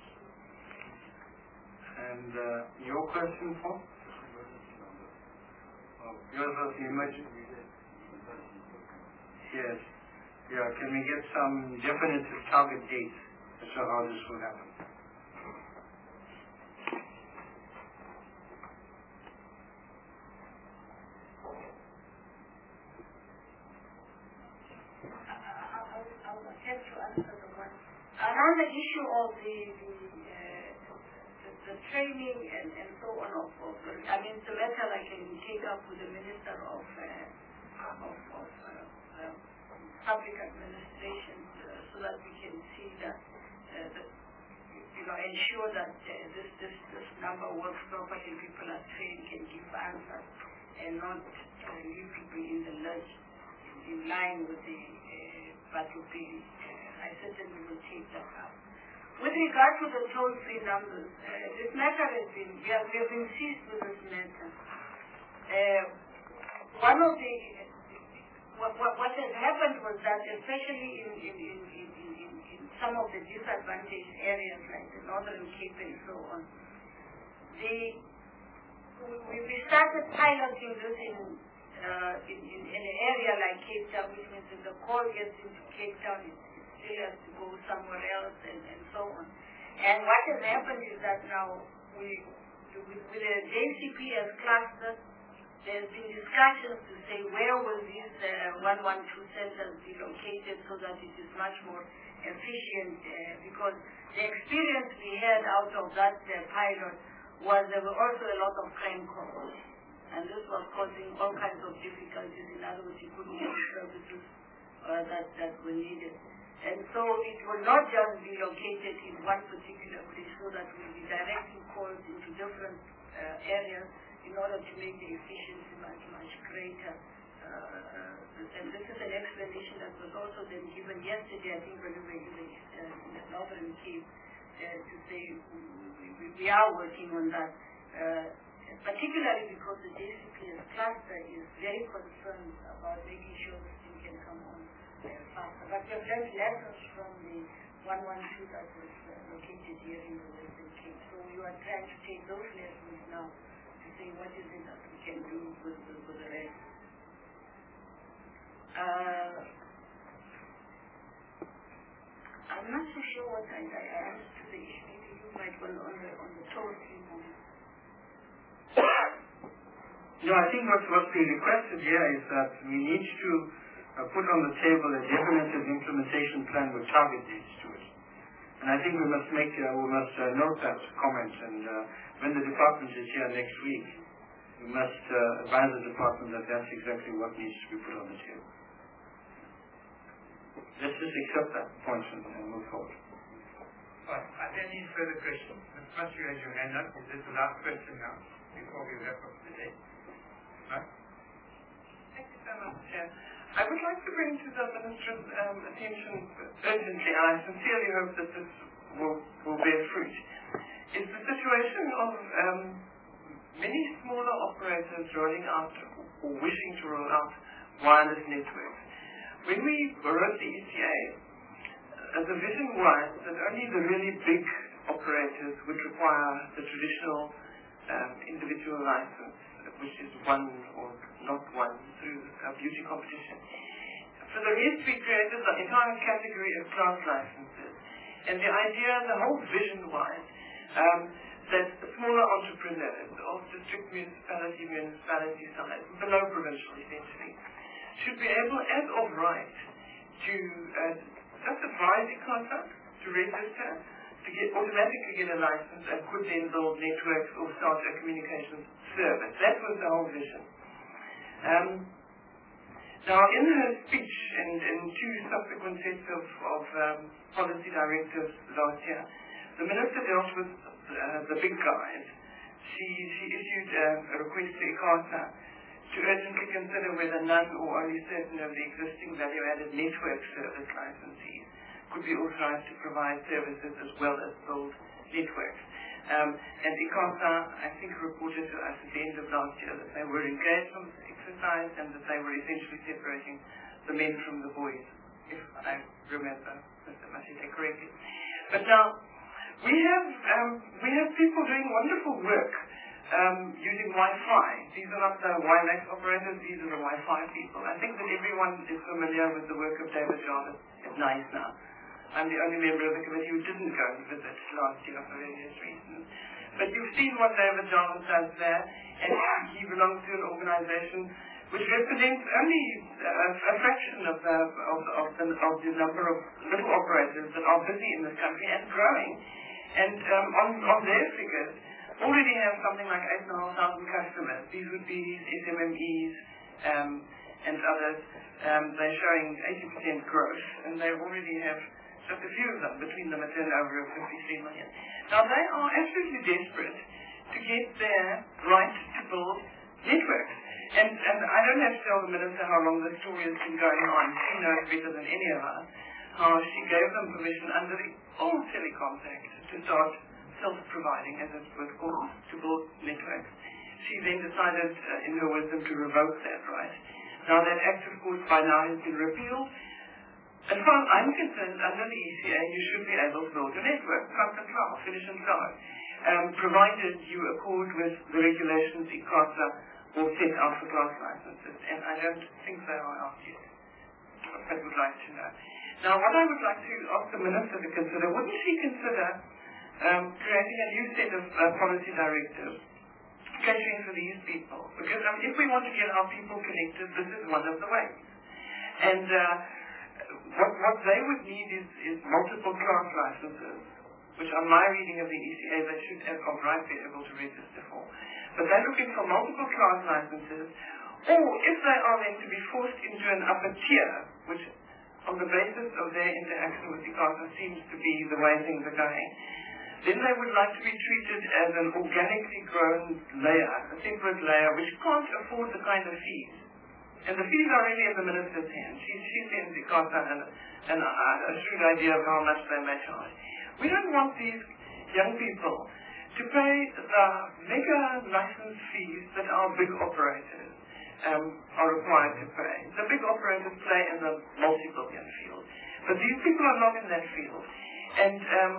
And uh, your question, Paul? Oh, yours was the emergency. Yes. Yeah, can we get some definitive target dates as to how this will happen? Around the issue of the the, uh, the, the training and, and so on, of, of, I mean, it's a matter I can take up with the Minister of, uh, of, of uh, uh, Public Administration uh, so that we can see that, uh, the, you know, ensure that uh, this, this, this number works properly, people are trained, can give answers, and not uh, leave people in the lurch in line with the uh, battle bill. I certainly will take that up. With regard to the toll-free numbers, uh, this matter has been, we have, we have been seized with this matter. Uh, one of the, what, what, what has happened was that, especially in, in, in, in, in, in some of the disadvantaged areas like the Northern Cape and so on, the, we, we started piloting this in, uh, in, in, in an area like Cape Town, which means if the call gets into Cape Town, it still has to go somewhere else and, and so on. And what has happened is that now we, with, with the J C P as cluster, there's been discussions to say where will these uh, one one two centers be located so that it is much more efficient, uh, because the experience we had out of that uh, pilot was there were also a lot of crime calls, and this was causing all kinds of difficulties. In other words, you couldn't get services uh, that, that were needed. And so it will not just be located in one particular place, so that we'll be directing calls into different uh, areas in order to make the efficiency much, much greater. Uh, and this is an explanation that was also then given yesterday, I think, when we were in the, uh, in the Northern Cape, uh, to say we, we are working on that, uh, particularly because the J C P S cluster is very concerned about making sure this thing can come on faster. But we have learned lessons from the one one two that was uh, located here in the Western Cape. So we are trying to take those lessons now to say what is it that we can do with, with, with the rest. Uh, I'm not so sure what I, I understood the issue. Maybe you might want on the on the toll free moment. No, I think what what's being requested here is that we need to Uh, put on the table a definitive implementation plan with target dates to it. And I think we must make, uh, we must uh, note that comment, and uh, when the department is here next week, we must uh, advise the department that that's exactly what needs to be put on the table. Let's just accept that point and, and move forward. Right. Are there any further questions? Must you raise your hand up? Is this the last question now, before we wrap up the day? Right? Thank you so much, Chair. I would like to bring to the Minister's um, attention urgently, and I sincerely hope that this will, will bear fruit, is the situation of um, many smaller operators rolling out or wishing to roll out wireless networks. When we wrote the E C A, uh, the vision was that only the really big operators would require the traditional um, individual license, which is one or not one through a beauty competition. For the rest, we created the entire category of class licenses. And the idea, the whole vision was um, that smaller entrepreneurs of district municipality, municipality size, below provincial essentially, should be able, as of right, to uh, just advise in contract, to register, to get automatically get a license, and could then build networks or start a communications service. That was the whole vision. Um, now, in her speech and in two subsequent sets of, of um, policy directives last year, the Minister dealt with uh, the big guys. She, she issued a, a request to ICASA to urgently consider whether none or only certain of the existing value-added network service licensees could be authorized to provide services as well as build networks. Um, and ICASA, I think, reported to us at the end of last year that they were engaged on this exercise and that they were essentially separating the men from the boys, if I remember Mister Mashita correctly. But now, we have, um, we have people doing wonderful work um, using Wi-Fi. These are not the WiMAX operators, these are the Wi-Fi people. I think that everyone is familiar with the work of David Jarvis at NICE now. I'm the only member of the committee who didn't go and visit last year for various reasons. But you've seen what David Jarvis does there, and he belongs to an organization which represents only a, a fraction of the, of, of, the, of the number of little operators that are busy in this country and growing. And um, on, on their figures, already have something like eight thousand five hundred customers. These would be S M M Es um, and others. Um, they're showing eighty percent growth, and they already have just a few of them, between them a turnover of fifty-three million. Now, they are absolutely desperate to get their right to build networks. And, and I don't have to tell the Minister how long the story has been going on. She knows better than any of us how she gave them permission under the old Telecom Act to start self-providing, as it was called, to build networks. She then decided, uh, in her wisdom, to revoke that right. Now, that act, of course, by now has been repealed. As far as I'm concerned, under the E C A, you should be able to build a network, cut and class, finish and start, um, provided you accord with the regulations ICASA or set out for class licenses. And I don't think they are out yet, but would like to know. Now, what I would like to ask the Minister to consider, wouldn't she consider um, creating a new set of uh, policy directives catering for these people? Because um, if we want to get our people connected, this is one of the ways. And uh, what, what they would need is, is multiple class licenses, which on my reading of the E C A they should have of right be able to register for. But they're looking for multiple class licenses, or if they are then to be forced into an upper tier, which on the basis of their interaction with ICASA seems to be the way things are going, then they would like to be treated as an organically grown layer, a separate layer, which can't afford the kind of fees. And the fees are really in the Minister's hands. She, she sends ICASA an, an, a shrewd idea of how much they may charge. We don't want these young people to pay the mega license fees that our big operators um, are required to pay. The big operators play in the multi-billion field. But these people are not in that field. And um,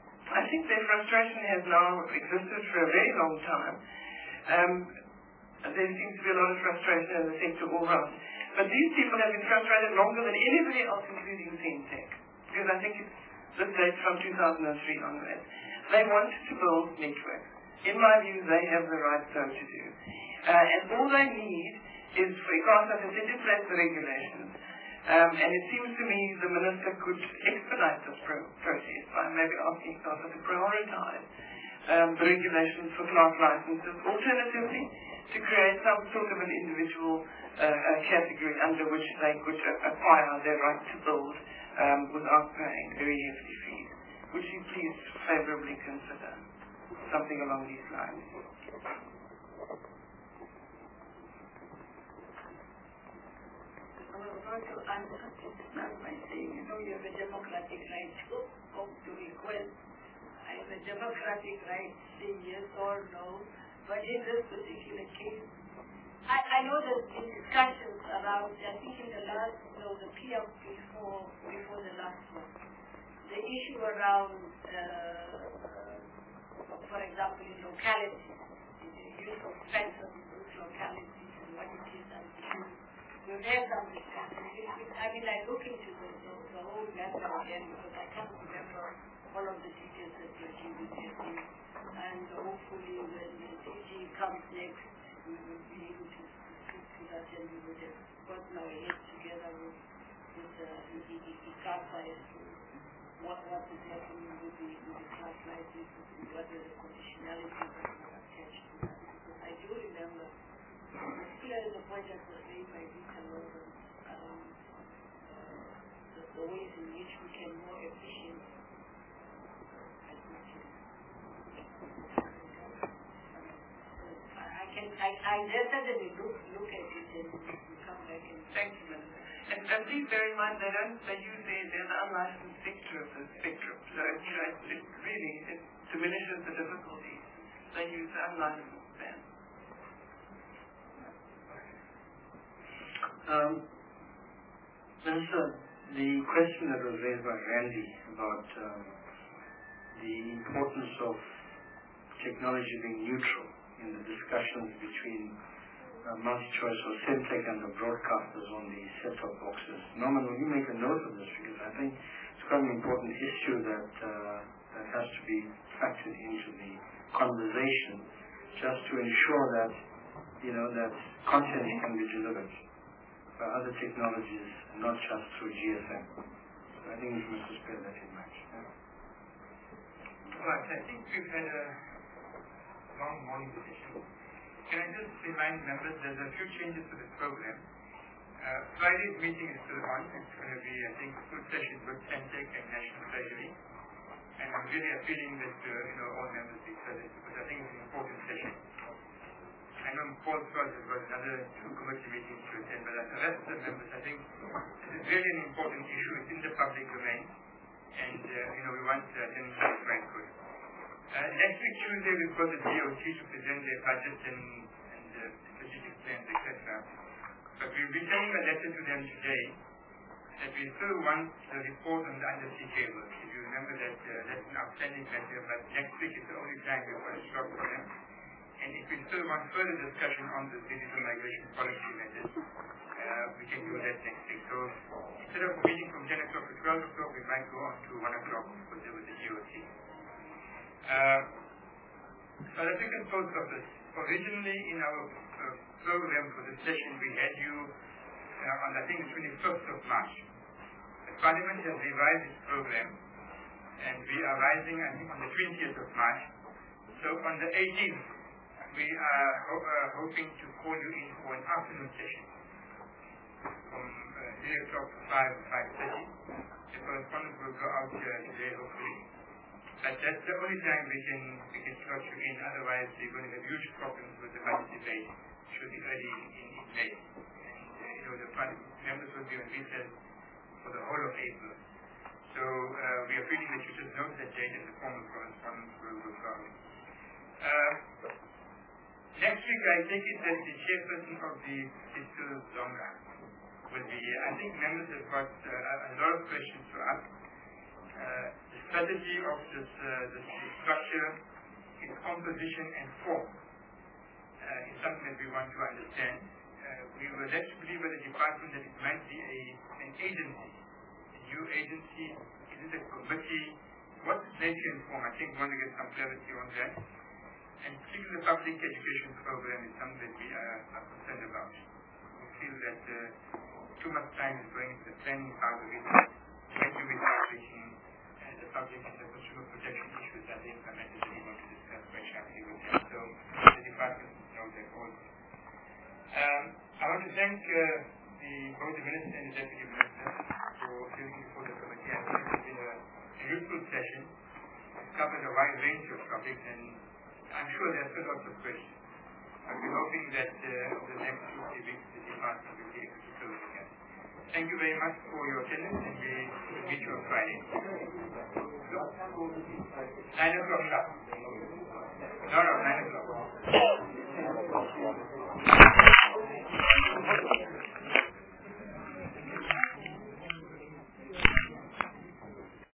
I think their frustration has now existed for a very long time. Um, there seems to be a lot of frustration in the sector all round. But these people have been frustrated longer than anybody else, including Centec. Because I think it's this date from two thousand three onwards. They want to build networks. In my view, they have the right so to do. Uh, and all they need is for ICASA to set in place the regulations. Um, and it seems to me the Minister could expedite this pro process by maybe asking ICASA to prioritize um, the regulations for class licenses. Alternatively, to create some sort of an individual uh, uh, category under which they could uh, acquire their right to build um, without paying very hefty fees. Would you please favorably consider something along these lines? I'm going to start by saying, you know, you have a democratic right to go to request. I have a democratic right to say yes or no. But in this particular case, I, I know there's been discussions around, I think in the last, you know, the P M before, before the last one, the issue around, uh, for example, in localities, the use of spectrum in those localities and what it is and we've had some discussion. I mean, I look into the, the, the whole matter again because I can't remember all of the details that you're giving me. And hopefully when the D G comes next, we will be able to speak to that and we will have gotten our heads together with, with uh, the ICASA as to what, what is happening with the, with the class licenses and what are the conditionalities that were attached to that. Because I do remember, particularly the point that was made by Victor Logan, um, uh, the, the ways in which we can more efficiently I can I, I definitely look look at it and come back and thank you, Minister. And, and please bear in mind they don't they use the there's unlicensed sector of the spectrum. So you know it, it really it diminishes the difficulty. They use the unlicensed band. Um, Minister, the question that was raised by Randy about um, the importance of technology being neutral in the discussions between uh, multi-choice or Semtech and the broadcasters on the set-top boxes. Norman, will you make a note of this? Because I think it's quite an important issue that, uh, that has to be factored into the conversation just to ensure that, you know, that content can be delivered by other technologies, not just through G S M. So I think we must just bear that in mind. Yeah. Right, I think we've had a long morning session. Can I just remind members there's a few changes to this program. Uh, Friday's meeting is still on. It's going to be, I think, a full session with Semtech and National Treasury. And I'm really appealing that uh, you know all members be present because I think it's an important session. I know Paul Scott has got another two committee meetings to attend, but the rest of the members, I think this is really an important issue. It's in the public domain, and uh, you know we want to attend to it quite good. Uh, next week, Tuesday, we've got the D O T to present their budget and, and uh, strategic plans, et cetera. But we'll be sending a letter to them today that we still want the report on the undersea cable. If you remember that, uh, that's an outstanding letter, but next week is the only time we've got a slot for them. And if we still want further discussion on the digital migration policy methods, uh, we can do that next week. So instead of meeting from ten o'clock to twelve o'clock, we might go on to one o'clock with the, with the D O T. Uh, South African Post Office, originally in our uh, program for the session, we had you uh, on, I think, the twenty-fifth of March. The Parliament has revised its program, and we are rising, I think, on the twentieth of March. So on the eighteenth, we are ho- uh, hoping to call you in for an afternoon session from uh, three o'clock to five or five thirty. The correspondence will go out uh, today, hopefully. But that's the only time we can we can slot you in. Otherwise, we're going to have huge problems with the budget debate. It should be early in, in May, and uh, you know the members will be on recess for the whole of April. So uh, we are feeling that you just note that date and the formal correspondence will will go out. Uh, next week, I take it that the chairperson of the Digital Zonga will be here. I think members have got uh, a lot of questions to ask. Uh, the strategy of this, uh, this structure, its composition and form uh, is something that we want to understand. Uh, we were led to believe by the department that it might be a, an agency, a new agency. Is it a committee? What's its nature and form? I think we want to get some clarity on that. And particularly the public education program is something that we are, are concerned about. We feel that uh, too much time is going into the planning part of it. Thank you, Mister Outreaching. The public and the consumer protection issues are the implemented that we want to discuss very sharply with them. So the department knows that all. Um, I want to thank uh, the, both the Minister and the Deputy Minister for appearing before the committee. I think it's been a, a useful session. It's covered a wide range of topics, and I'm sure there are still lots of questions. I'll be hoping that uh, over the next two, three weeks the department will be able to close it again. Thank you very much for your attendance, and we will meet you on Friday. Nine o'clock sharp. No, no, nine o'clock.